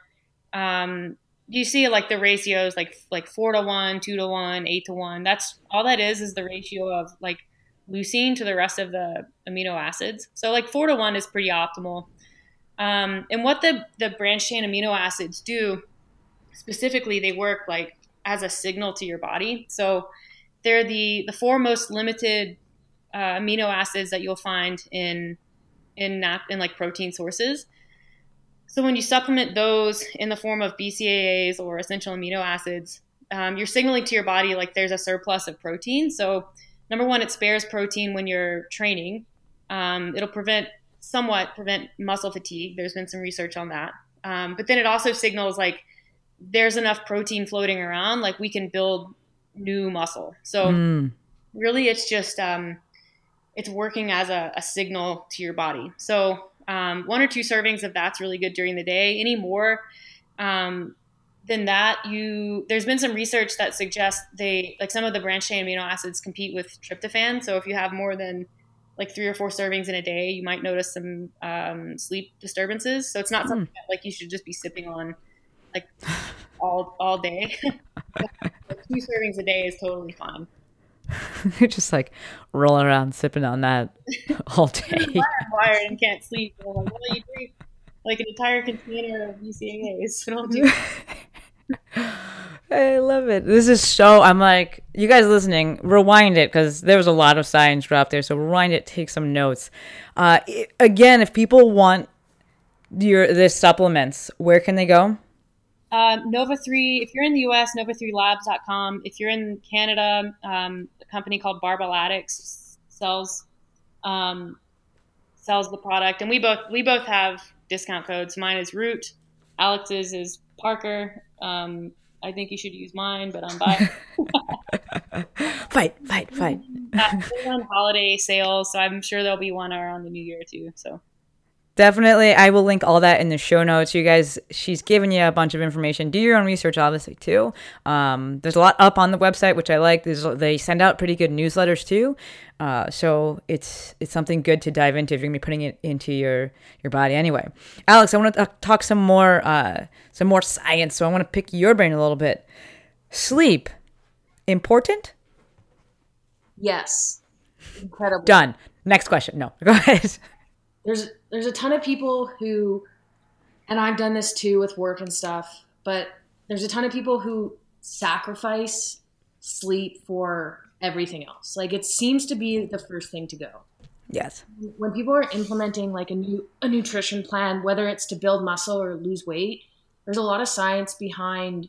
you see like the ratios like 4-to-1, 2-to-1, 8-to-1. That's all that is the ratio of like leucine to the rest of the amino acids. So like 4-to-1 is pretty optimal. And what the branched chain amino acids do specifically, they work like as a signal to your body. So they're the 4 most limited amino acids that you'll find in like protein sources. So when you supplement those in the form of BCAAs or essential amino acids, you're signaling to your body like there's a surplus of protein. So number one, it spares protein when you're training. It'll somewhat prevent muscle fatigue. There's been some research on that. But then it also signals like there's enough protein floating around, like we can build new muscle. So really it's just, it's working as a signal to your body. So 1 or 2 servings of that's really good during the day. Any more than that, there's been some research that suggests some of the branched chain amino acids compete with tryptophan. So if you have more than like 3 or 4 servings in a day, you might notice some sleep disturbances. So it's not something that like you should just be sipping on like all day. Like 2 servings a day is totally fine. You're just like rolling around sipping on that all day. I'm wired and can't sleep. And I'm like, well, you drink like an entire container of BCAAs. So don't do that. I love it. This is I'm like, you guys listening, rewind it because there was a lot of science dropped there. So rewind it, take some notes. Again, if people want this supplements, where can they go? Nova 3, if you're in the US, nova3labs.com. If you're in Canada, a company called Barbellatics sells the product. And we both have discount codes. Mine is Root. Alex's is Parker. I think you should use mine, but I'm biased. Fight. We're on holiday sales, so I'm sure there'll be one around the new year too. So Definitely. I will link all that in the show notes. You guys, she's given you a bunch of information. Do your own research, obviously, too. There's a lot up on the website, which I like. They send out pretty good newsletters, too. So it's something good to dive into if you're going to be putting it into your body anyway. Alex, I want to talk some more science. So I want to pick your brain a little bit. Sleep, important? Yes. Incredible. Done. Next question. No, go ahead. There's a ton of people who, and I've done this too with work and stuff, but there's a ton of people who sacrifice sleep for everything else. Like, it seems to be the first thing to go. Yes. When people are implementing like a nutrition plan, whether it's to build muscle or lose weight, there's a lot of science behind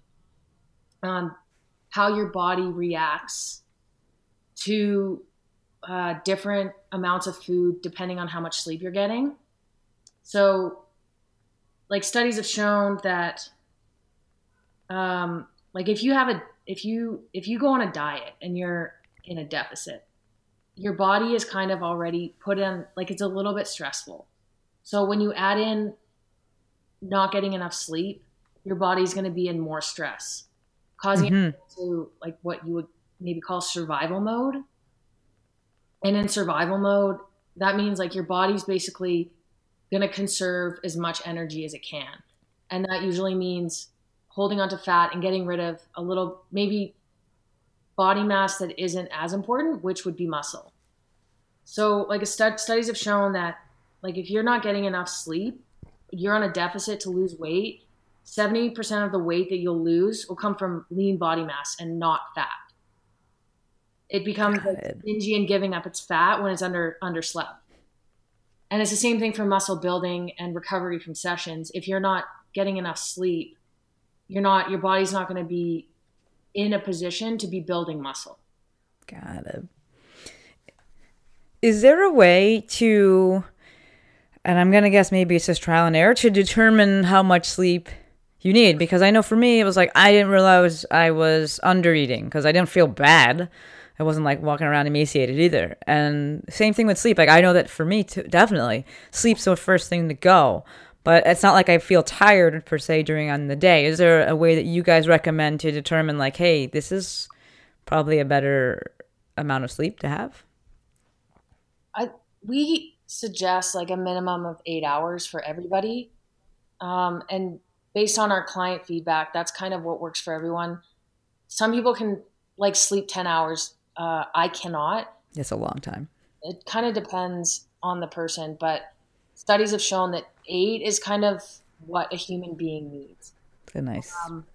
how your body reacts to different amounts of food depending on how much sleep you're getting. So, like, studies have shown that, like, if you go on a diet and you're in a deficit, your body is kind of already put in, like, it's a little bit stressful. So when you add in not getting enough sleep, your body's going to be in more stress, causing it to, like, what you would maybe call survival mode. And in survival mode, that means, like, your body's basically going to conserve as much energy as it can. And that usually means holding onto fat and getting rid of a little, maybe body mass that isn't as important, which would be muscle. So, like, studies have shown that, like, if you're not getting enough sleep, you're on a deficit to lose weight, 70% of the weight that you'll lose will come from lean body mass and not fat. It becomes like stingy and giving up its fat when it's underslept. And it's the same thing for muscle building and recovery from sessions. If you're not getting enough sleep, your body's not going to be in a position to be building muscle. Got it. Is there a way to, and I'm going to guess maybe it's just trial and error, to determine how much sleep you need? Because I know for me, it was like, I didn't realize I was under eating because I didn't feel bad. I wasn't like walking around emaciated either. And same thing with sleep. Like, I know that for me too, definitely sleep's the first thing to go, but it's not like I feel tired per se during the day. Is there a way that you guys recommend to determine, like, hey, this is probably a better amount of sleep to have? We suggest like a minimum of 8 hours for everybody. And based on our client feedback, that's kind of what works for everyone. Some people can like sleep 10 hours. I cannot. It's a long time. It kind of depends on the person, but studies have shown that 8 is kind of what a human being needs. Good, nice.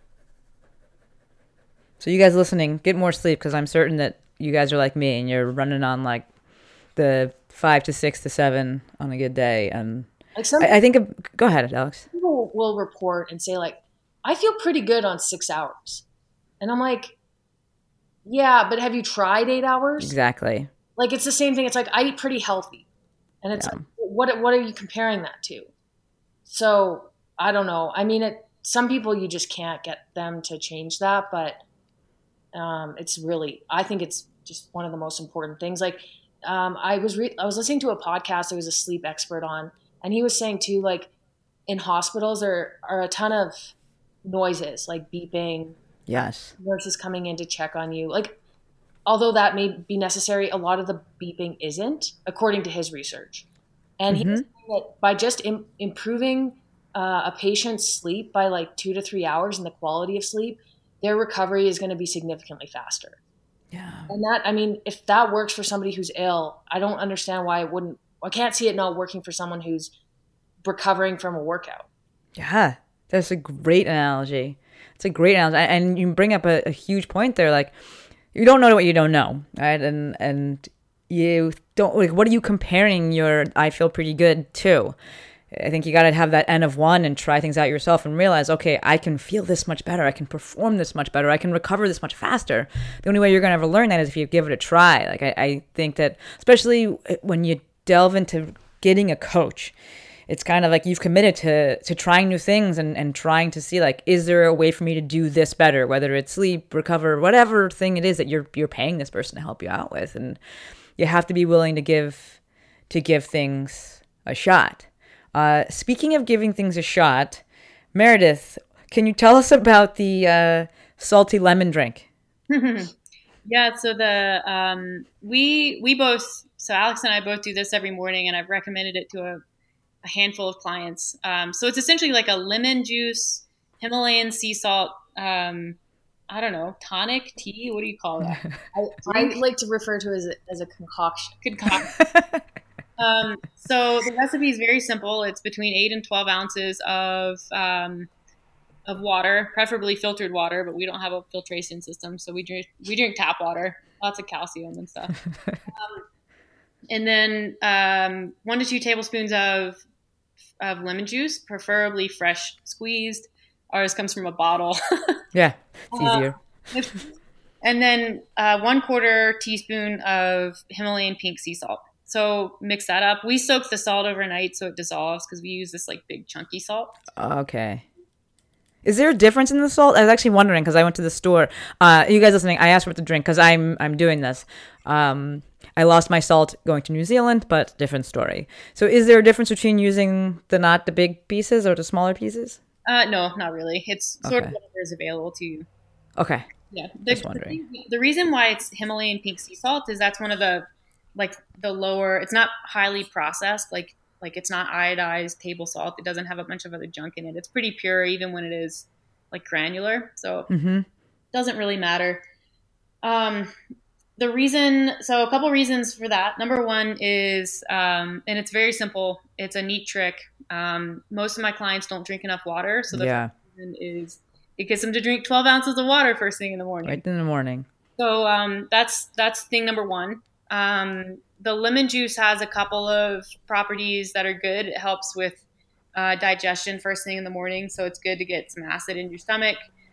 So you guys listening, get more sleep, because I'm certain that you guys are like me and you're running on like the 5 to 6 to 7 on a good day. And like I think, go ahead, Alex. People will report and say like, I feel pretty good on 6 hours. And I'm like, yeah, but have you tried 8 hours? Exactly. Like, it's the same thing. It's like, I eat pretty healthy. And it's like, what are you comparing that to? So I don't know. I mean, some people, you just can't get them to change that, but it's really, I think it's just one of the most important things. Like, I was listening to a podcast. There was a sleep expert on, and he was saying too, like, in hospitals there are a ton of noises, like beeping. Yes. Nurses coming in to check on you. Like, although that may be necessary, a lot of the beeping isn't, according to his research. And he was saying that by just improving a patient's sleep by like 2 to 3 hours and the quality of sleep, their recovery is going to be significantly faster. Yeah. And that, I mean, if that works for somebody who's ill, I don't understand why it wouldn't. I can't see it not working for someone who's recovering from a workout. Yeah, that's a great analogy. It's a great analogy. And you bring up a huge point there. Like, you don't know what you don't know, right? And you don't, like, what are you comparing your I feel pretty good to? I think you got to have that N of 1 and try things out yourself and realize, okay, I can feel this much better. I can perform this much better. I can recover this much faster. The only way you're going to ever learn that is if you give it a try. Like, I think that, especially when you delve into getting a coach, it's kind of like you've committed to trying new things and trying to see, like, is there a way for me to do this better, whether it's sleep, recover, whatever thing it is that you're paying this person to help you out with. And you have to be willing to give things a shot. Speaking of giving things a shot, Meredith, can you tell us about the salty lemon drink? Yeah, so we both, so Alex and I both do this every morning, and I've recommended it to a handful of clients. So it's essentially like a lemon juice, Himalayan sea salt, I don't know, tonic tea. What do you call that? I like to refer to it as a concoction. So the recipe is very simple. It's between 8 and 12 ounces of water, preferably filtered water, but we don't have a filtration system, so we drink tap water, lots of calcium and stuff. And then 1 to 2 tablespoons of lemon juice, preferably fresh squeezed. Ours comes from a bottle. Yeah, it's easier. And then 1/4 teaspoon of Himalayan pink sea salt. So mix that up. We soak the salt overnight so it dissolves because we use this like big chunky salt. Okay. Is there a difference in the salt? I was actually wondering because I went to the store. You guys listening, I asked for what to drink because I'm doing this. I lost my salt going to New Zealand, but different story. So is there a difference between using not the big pieces or the smaller pieces? No, not really. It's sort of whatever is available to you. Okay. Yeah. Just wondering. The reason why it's Himalayan pink sea salt is that's one of the lower, it's not highly processed, like it's not iodized table salt. It doesn't have a bunch of other junk in it. It's pretty pure even when it is like granular. So it doesn't really matter. A couple reasons for that. Number one is, and it's very simple. It's a neat trick. Most of my clients don't drink enough water. So the first reason is it gets them to drink 12 ounces of water first thing in the morning. Right in the morning. So that's thing number one. The lemon juice has a couple of properties that are good. It helps with digestion first thing in the morning. So it's good to get some acid in your stomach.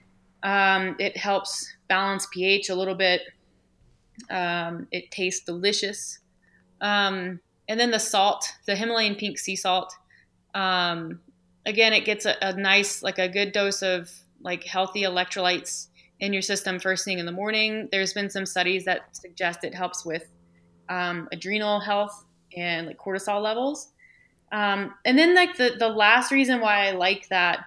It helps balance pH a little bit. It tastes delicious. And then the salt, the Himalayan pink sea salt, again, it gets a nice, like a good dose of like healthy electrolytes in your system first thing in the morning. There's been some studies that suggest it helps with adrenal health and like cortisol levels. And then like the last reason why I like that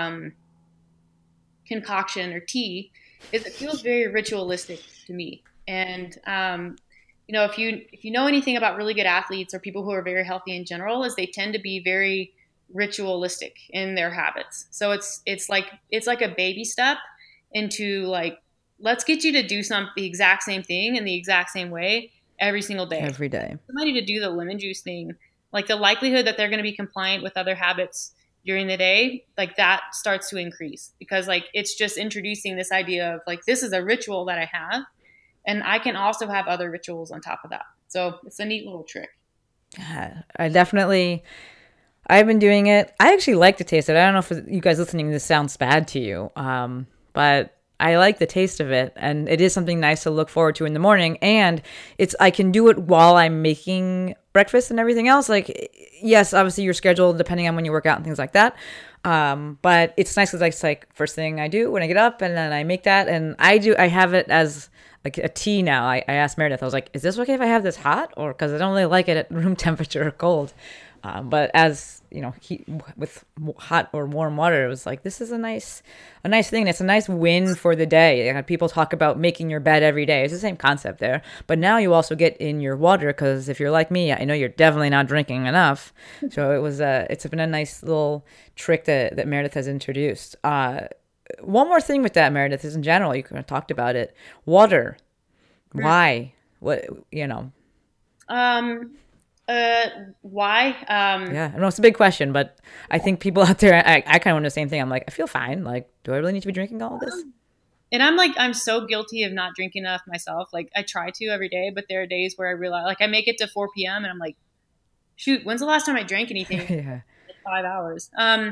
concoction or tea is it feels very ritualistic to me. And if you know anything about really good athletes or people who are very healthy in general, is they tend to be very ritualistic in their habits. So it's like a baby step into like, let's get you to do the exact same thing in the exact same way every single day. Every day. Somebody to do the lemon juice thing, like the likelihood that they're going to be compliant with other habits during the day, like that starts to increase because like it's just introducing this idea of like, this is a ritual that I have. And I can also have other rituals on top of that. So it's a neat little trick. I've been doing it. I actually like the taste of it. I don't know if you guys listening, this sounds bad to you, but I like the taste of it. And it is something nice to look forward to in the morning. And I can do it while I'm making breakfast and everything else. Like, yes, obviously your schedule, depending on when you work out and things like that. But it's nice because it's like first thing I do when I get up and then I make that. And I have it as like a tea now. I asked Meredith, I was like, is this okay if I have this hot? Or because I don't really like it at room temperature or cold. But as you know, with hot or warm water, it was like, this is a nice thing. And it's a nice win for the day. People talk about making your bed every day. It's the same concept there. But now you also get in your water because if you're like me, I know you're definitely not drinking enough. So it's been a nice little trick that Meredith has introduced. One more thing with that, Meredith, is in general, you kind of talked about it. Water. Why? What, why? Yeah, I know it's a big question, but I think people out there, I kind of want the same thing. I'm like, I feel fine. Like, do I really need to be drinking all of this? And I'm so guilty of not drinking enough myself. Like, I try to every day, but there are days where I realize, like, I make it to 4 p.m. and I'm like, shoot, when's the last time I drank anything? Yeah. Like 5 hours.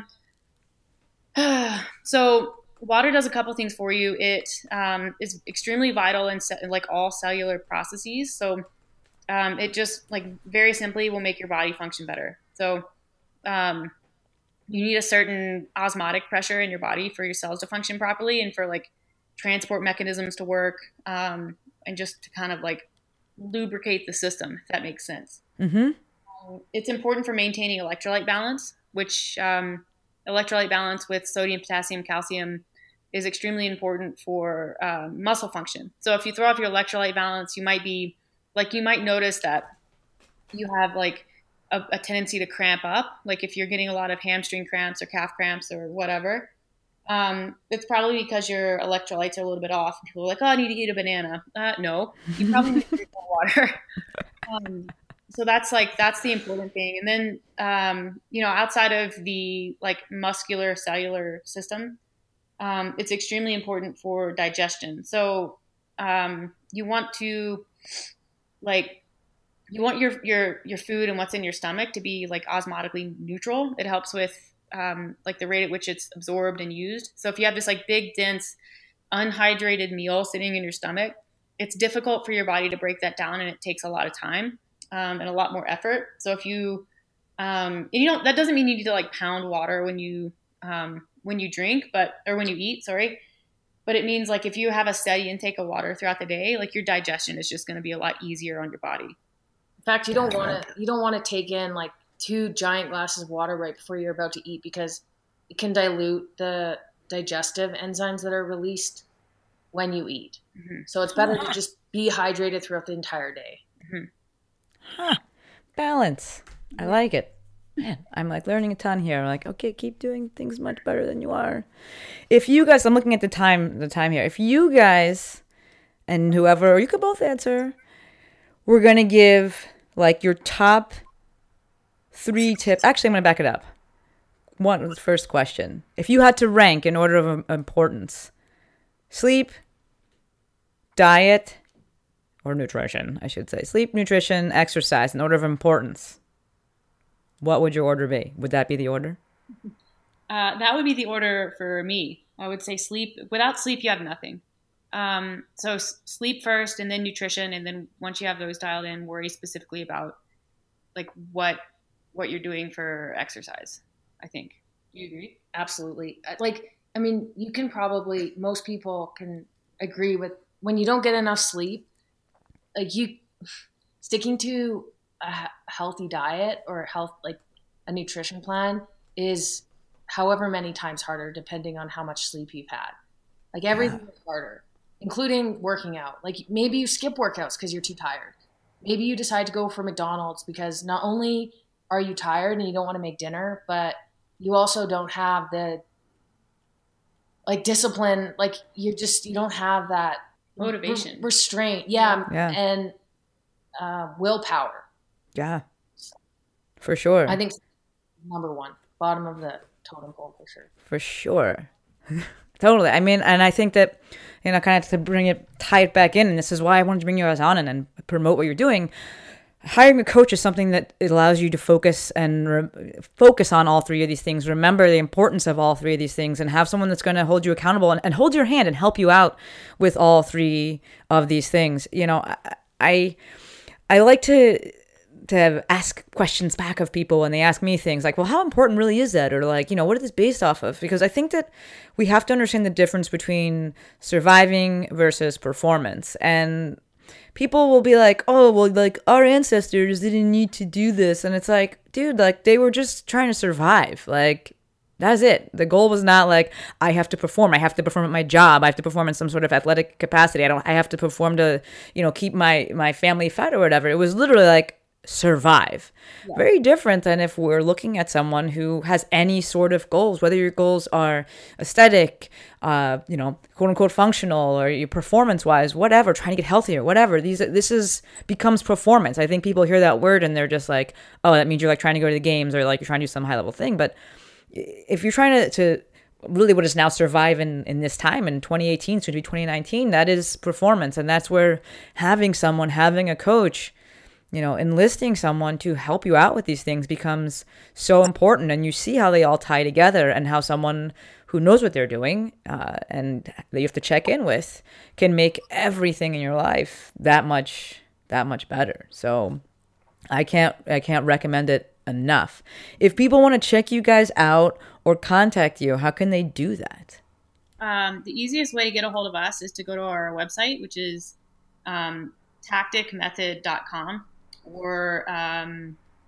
So water does a couple things for you. It is extremely vital in like all cellular processes. So it just like very simply will make your body function better. So you need a certain osmotic pressure in your body for your cells to function properly and for like transport mechanisms to work and just to kind of like lubricate the system, if that makes sense. Mm-hmm. It's important for maintaining electrolyte balance, which electrolyte balance with sodium, potassium, calcium is extremely important for muscle function. So if you throw off your electrolyte balance, you might notice that you have like a tendency to cramp up. Like if you're getting a lot of hamstring cramps or calf cramps or whatever, it's probably because your electrolytes are a little bit off. People are like, oh, I need to eat a banana. No, you probably need to drink more water. So that's the important thing. And then, outside of the like muscular cellular system, it's extremely important for digestion. So, you want your food and what's in your stomach to be like osmotically neutral. It helps with, like the rate at which it's absorbed and used. So if you have this like big, dense, unhydrated meal sitting in your stomach, it's difficult for your body to break that down, and it takes a lot of time. And a lot more effort. So if you, that doesn't mean you need to like pound water when you drink, or when you eat, sorry. But it means like if you have a steady intake of water throughout the day, like your digestion is just going to be a lot easier on your body. In fact, you don't want to take in like 2 giant glasses of water right before you're about to eat, because it can dilute the digestive enzymes that are released when you eat. Mm-hmm. So it's better to just be hydrated throughout the entire day. Mm-hmm. Huh. Balance. I like it. Man, I'm like learning a ton here. I'm like, okay, keep doing things much better than you are. If you guys, I'm looking at the time here. If you guys and whoever, or you could both answer, we're going to give like your top 3 tips. Actually, I'm going to back it up. First question. If you had to rank in order of importance, sleep, diet, or nutrition, I should say. Sleep, nutrition, exercise, in order of importance. What would your order be? Would that be the order? That would be the order for me. I would say sleep. Without sleep, you have nothing. So sleep first, and then nutrition, and then once you have those dialed in, worry specifically about like what you're doing for exercise, I think. Do you agree? Absolutely. Most people can agree with when you don't get enough sleep, like you sticking to a healthy diet or a nutrition plan is however many times harder, depending on how much sleep you've had. Like everything is harder, including working out. Like maybe you skip workouts because you're too tired. Maybe you decide to go for McDonald's because not only are you tired and you don't want to make dinner, but you also don't have the like discipline. Like you don't have that motivation, restraint. Yeah. And willpower. Yeah, for sure. I think number 1, bottom of the totem pole for sure. For sure. Totally. I mean, and I think that, kind of to tie it back in, and this is why I wanted to bring you guys on and promote what you're doing. Hiring a coach is something that it allows you to focus focus on all 3 of these things. Remember the importance of all 3 of these things, and have someone that's going to hold you accountable and hold your hand and help you out with all 3 of these things. I like to ask questions back of people when they ask me things like, well, how important really is that? Or like, what is this based off of? Because I think that we have to understand the difference between surviving versus performance. And people will be like, oh, well, like our ancestors didn't need to do this. And it's like, dude, like they were just trying to survive. Like that's it. The goal was not like, I have to perform. I have to perform at my job. I have to perform in some sort of athletic capacity. I have to perform to, keep my family fed or whatever. It was literally like, survive. Yeah. Very different than if we're looking at someone who has any sort of goals, whether your goals are aesthetic, quote unquote functional, or your performance wise, whatever, trying to get healthier, whatever. This becomes performance. I think people hear that word and they're just like, oh, that means you're like trying to go to the games or like you're trying to do some high level thing. But if you're trying to really what is now survive in this time in 2018, soon to be 2019, that is performance. And that's where having a coach, enlisting someone to help you out with these things becomes so important. And you see how they all tie together and how someone who knows what they're doing and that you have to check in with can make everything in your life that much better. So I can't recommend it enough. If people want to check you guys out or contact you, how can they do that? The easiest way to get a hold of us is to go to our website, which is tacticmethod.com. Or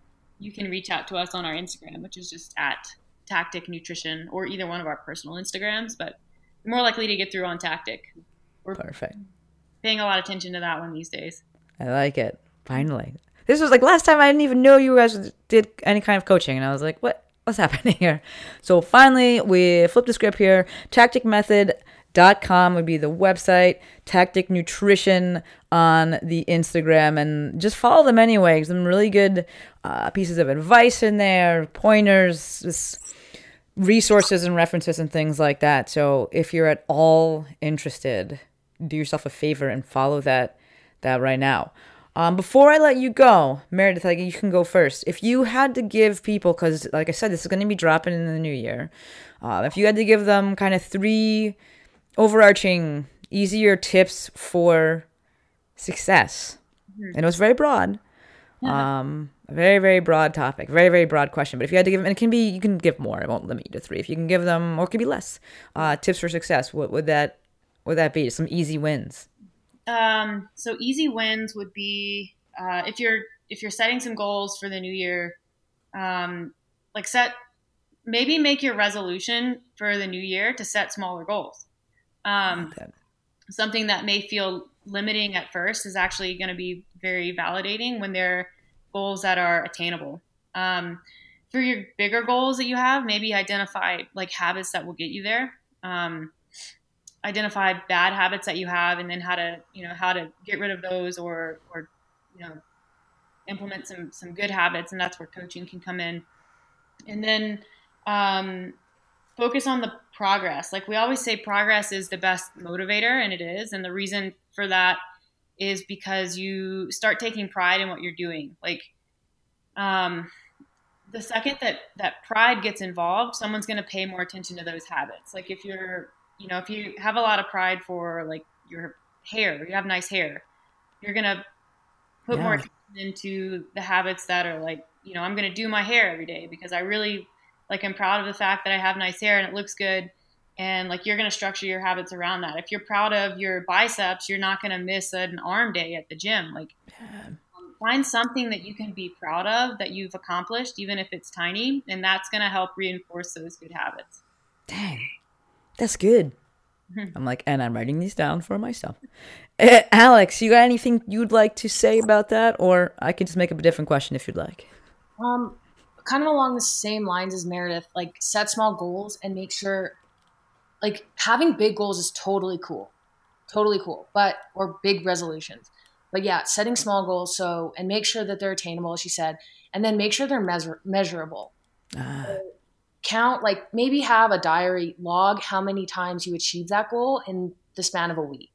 you can reach out to us on our Instagram, which is just at Tactic Nutrition, or either one of our personal Instagrams, but you're more likely to get through on Tactic. We're Perfect. paying a lot of attention to that one these days. I like it. Finally. This was like last time I didn't even know you guys did any kind of coaching, and I was like, what's happening here? So finally, we flipped the script here. TacticMethod.com would be the website. Tactic Nutrition on the Instagram, and just follow them anyway. Some really good pieces of advice in there, pointers, just resources and references and things like that. So if you're at all interested, do yourself a favor and follow that right now. Before I let you go, Meredith, you can go first. If you had to give people, because like I said, this is going to be dropping in the new year, if you had to give them kind of 3 overarching, easier tips for success, and it was very broad, a very, very broad topic, very, very broad question. But if you had to give them, and it can be, you can give more. I won't limit you to 3. If you can give them, or it could be less, tips for success, what would that be? Some easy wins. So easy wins would be if you're setting some goals for the new year, maybe make your resolution for the new year to set smaller goals. Something that may feel limiting at first is actually going to be very validating when they're goals that are attainable. For your bigger goals that you have, maybe identify like habits that will get you there. Identify bad habits that you have, and then how to get rid of those, or implement some good habits. And that's where coaching can come in. And then focus on the progress. Like we always say, progress is the best motivator, and it is. And the reason for that is because you start taking pride in what you're doing. Like the second that pride gets involved, someone's going to pay more attention to those habits. Like if you have a lot of pride for like your hair, you have nice hair, you're going to put more attention into the habits that are like, I'm going to do my hair every day because I really I'm proud of the fact that I have nice hair and it looks good. And like, you're going to structure your habits around that. If you're proud of your biceps, you're not going to miss an arm day at the gym. Find something that you can be proud of that you've accomplished, even if it's tiny. And that's going to help reinforce those good habits. Dang. That's good. I'm I'm writing these down for myself. Alex, you got anything you'd like to say about that? Or I could just make up a different question if you'd like. Kind of along the same lines as Meredith, set small goals and make sure, having big goals is totally cool, or big resolutions. But yeah, setting small goals and make sure that they're attainable, as she said, and then make sure they're measurable. Count, maybe have a diary, log how many times you achieve that goal in the span of a week.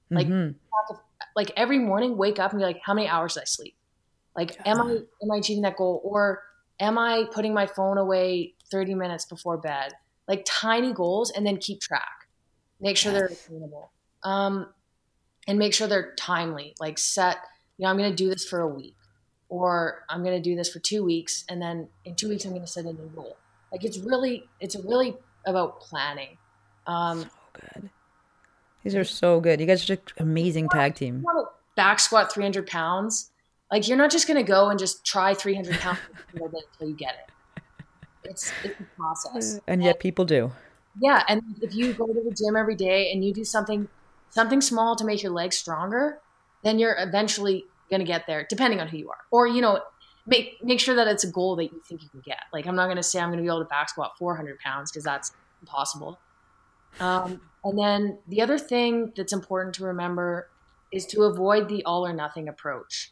Every morning, wake up and be like, how many hours did I sleep? Am I achieving that goal? Or am I putting my phone away 30 minutes before bed? Tiny goals, and then keep track. Make sure they're attainable. And make sure they're timely. Set, I'm going to do this for a week, or I'm going to do this for 2 weeks. And then in 2 weeks, I'm going to set a new goal. It's really about planning. So good. These are so good. You guys are just an amazing tag team. You want to back squat 300 pounds. You're not just going to go and just try 300 pounds until you get it. It's a process. And yet people do. Yeah. And if you go to the gym every day and you do something small to make your legs stronger, then you're eventually going to get there, depending on who you are. Or, make sure that it's a goal that you think you can get. I'm not going to say I'm going to be able to back squat 400 pounds because that's impossible. And then the other thing that's important to remember is to avoid the all or nothing approach.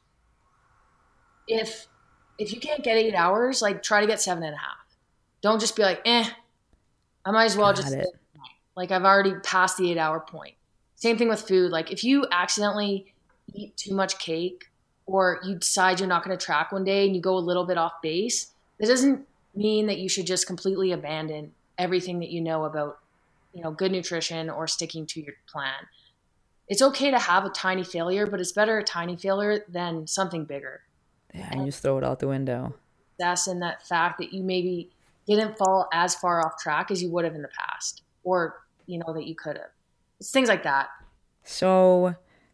If you can't get 8 hours, try to get 7.5. Don't just be I might as well just, I've already passed the 8 hour point. Same thing with food. If you accidentally eat too much cake, or you decide you're not going to track one day and you go a little bit off base, that doesn't mean that you should just completely abandon everything that you know about, good nutrition or sticking to your plan. It's okay to have a tiny failure, but it's better a tiny failure than something bigger. Yeah, and you just throw it out the window. That's in that fact that you maybe didn't fall as far off track as you would have in the past, or, that you could have. It's things like that. So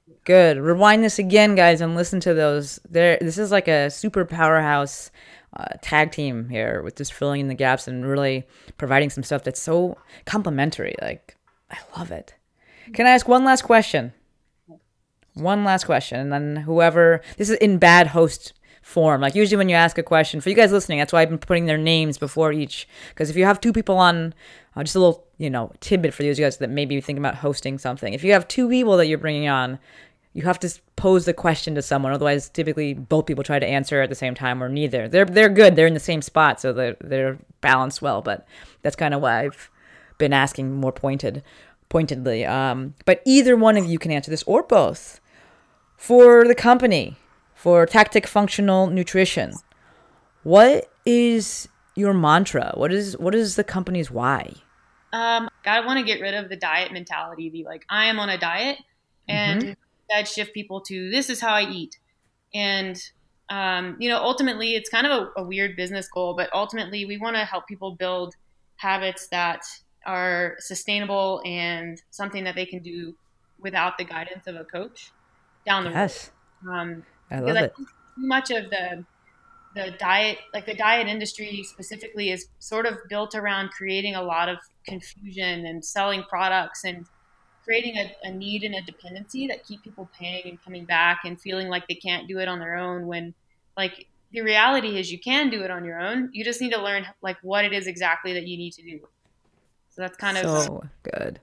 Good. Rewind this again, guys, and listen to those. This is like a super powerhouse tag team here with just filling in the gaps and really providing some stuff that's so complimentary. Like, I love it. Can I ask one last question? One last question, and then whoever, this is in bad host form. Like usually when you ask a question, for you guys listening, that's why I've been putting their names before each. Because if you have two people on, just a little, tidbit for you guys that maybe think about hosting something. If you have two people that you're bringing on, you have to pose the question to someone. Otherwise, typically both people try to answer at the same time or neither. They're good. They're in the same spot, so they're balanced well. But that's kind of why I've been asking more pointedly. But either one of you can answer this or both. For the company, for Tactic Functional Nutrition, what is your mantra? What is the company's why? I want to get rid of the diet mentality. Be like, I am on a diet, and instead shift people to this is how I eat. And ultimately, it's kind of a weird business goal, but ultimately, we want to help people build habits that are sustainable and something that they can do without the guidance of a coach down the road. I love it. Too much of the diet, like the diet industry specifically, is sort of built around creating a lot of confusion and selling products and creating a need and a dependency that keep people paying and coming back and feeling like they can't do it on their own, when like the reality is you can do it on your own. You just need to learn like what it is exactly that you need to do. So that's kind of so good.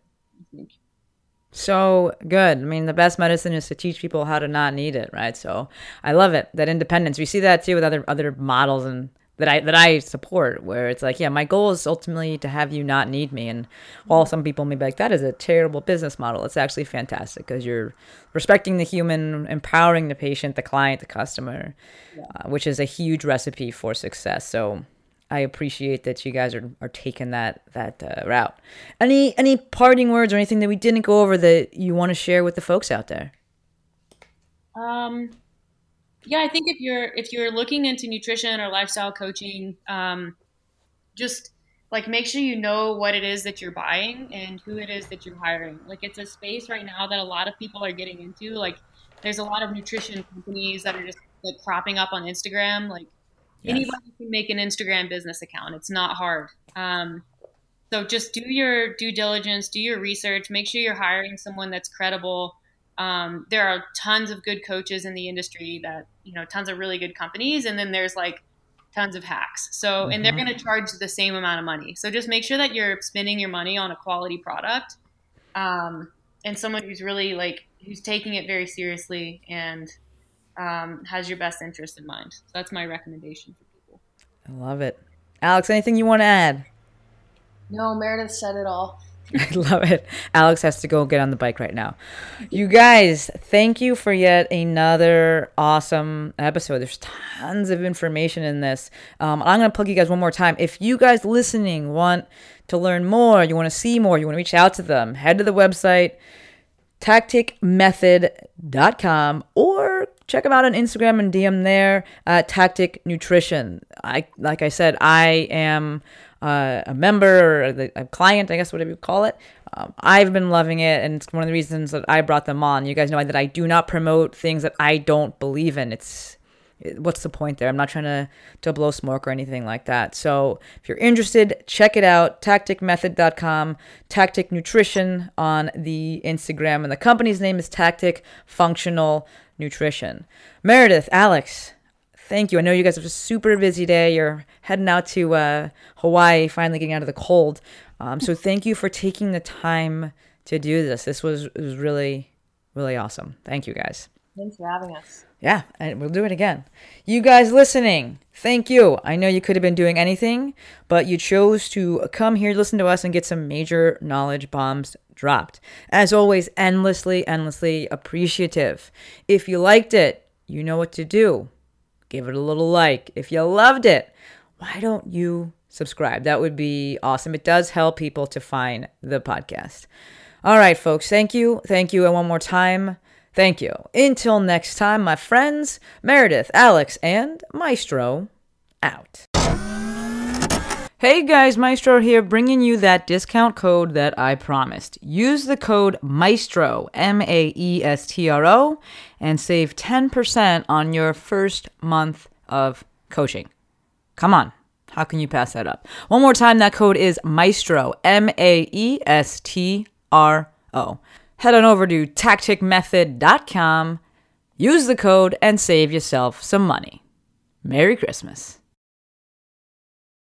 So good. I mean, the best medicine is to teach people how to not need it, right? So I love it, that independence. We see that too with other models and that I support, where it's like, yeah, my goal is ultimately to have you not need me. And while some people may be like, that is a terrible business model, it's actually fantastic because you're respecting the human, empowering the patient, the client, the customer, which is a huge recipe for success. So I appreciate that you guys are taking that route. Any parting words or anything that we didn't go over that you want to share with the folks out there? Yeah, I think if you're looking into nutrition or lifestyle coaching, just like make sure you know what it is that you're buying and who it is that you're hiring. Like it's a space right now that a lot of people are getting into. Like there's a lot of nutrition companies that are just like cropping up on Instagram. Like anybody can make an Instagram business account. It's not hard. So just do your due diligence, do your research, make sure you're hiring someone that's credible. There are tons of good coaches in the industry that, tons of really good companies. And then there's like tons of hacks. So, and they're going to charge the same amount of money. So just make sure that you're spending your money on a quality product. And someone who's really who's taking it very seriously and has your best interest in mind. So that's my recommendation for people. I love it. Alex, anything you want to add? No, Meredith said it all. I love it. Alex has to go get on the bike right now. You guys, thank you for yet another awesome episode. There's tons of information in this. I'm going to plug you guys one more time. If you guys listening want to learn more, you want to see more, you want to reach out to them, head to the website, tacticmethod.com, or check them out on Instagram and DM there at Tactic Nutrition. Like I said, I am a member or a client, I guess, whatever you call it. I've been loving it, and it's one of the reasons that I brought them on. You guys know that I do not promote things that I don't believe in. What's the point there? I'm not trying to blow smoke or anything like that. So if you're interested, check it out, tacticmethod.com, Tactic Nutrition on the Instagram, and the company's name is Tactic Functional Nutrition. Meredith, Alex, thank you. I know you guys have a super busy day. You're heading out to Hawaii, finally getting out of the cold. So thank you for taking the time to do this. This was really, really awesome. Thank you, guys. Thanks for having us. Yeah, and we'll do it again. You guys listening, thank you. I know you could have been doing anything, but you chose to come here, listen to us, and get some major knowledge bombs dropped. As always, endlessly appreciative. If you liked it, you know what to do. Give it a little like. If you loved it, why don't you subscribe? That would be awesome. It does help people to find the podcast. All right, folks. Thank you. And one more time, thank you. Until next time, my friends, Meredith, Alex, and Maestro out. Hey guys, Maestro here, bringing you that discount code that I promised. Use the code MAESTRO, MAESTRO, and save 10% on your first month of coaching. Come on, how can you pass that up? One more time, that code is MAESTRO, MAESTRO. Head on over to tacticmethod.com, use the code, and save yourself some money. Merry Christmas.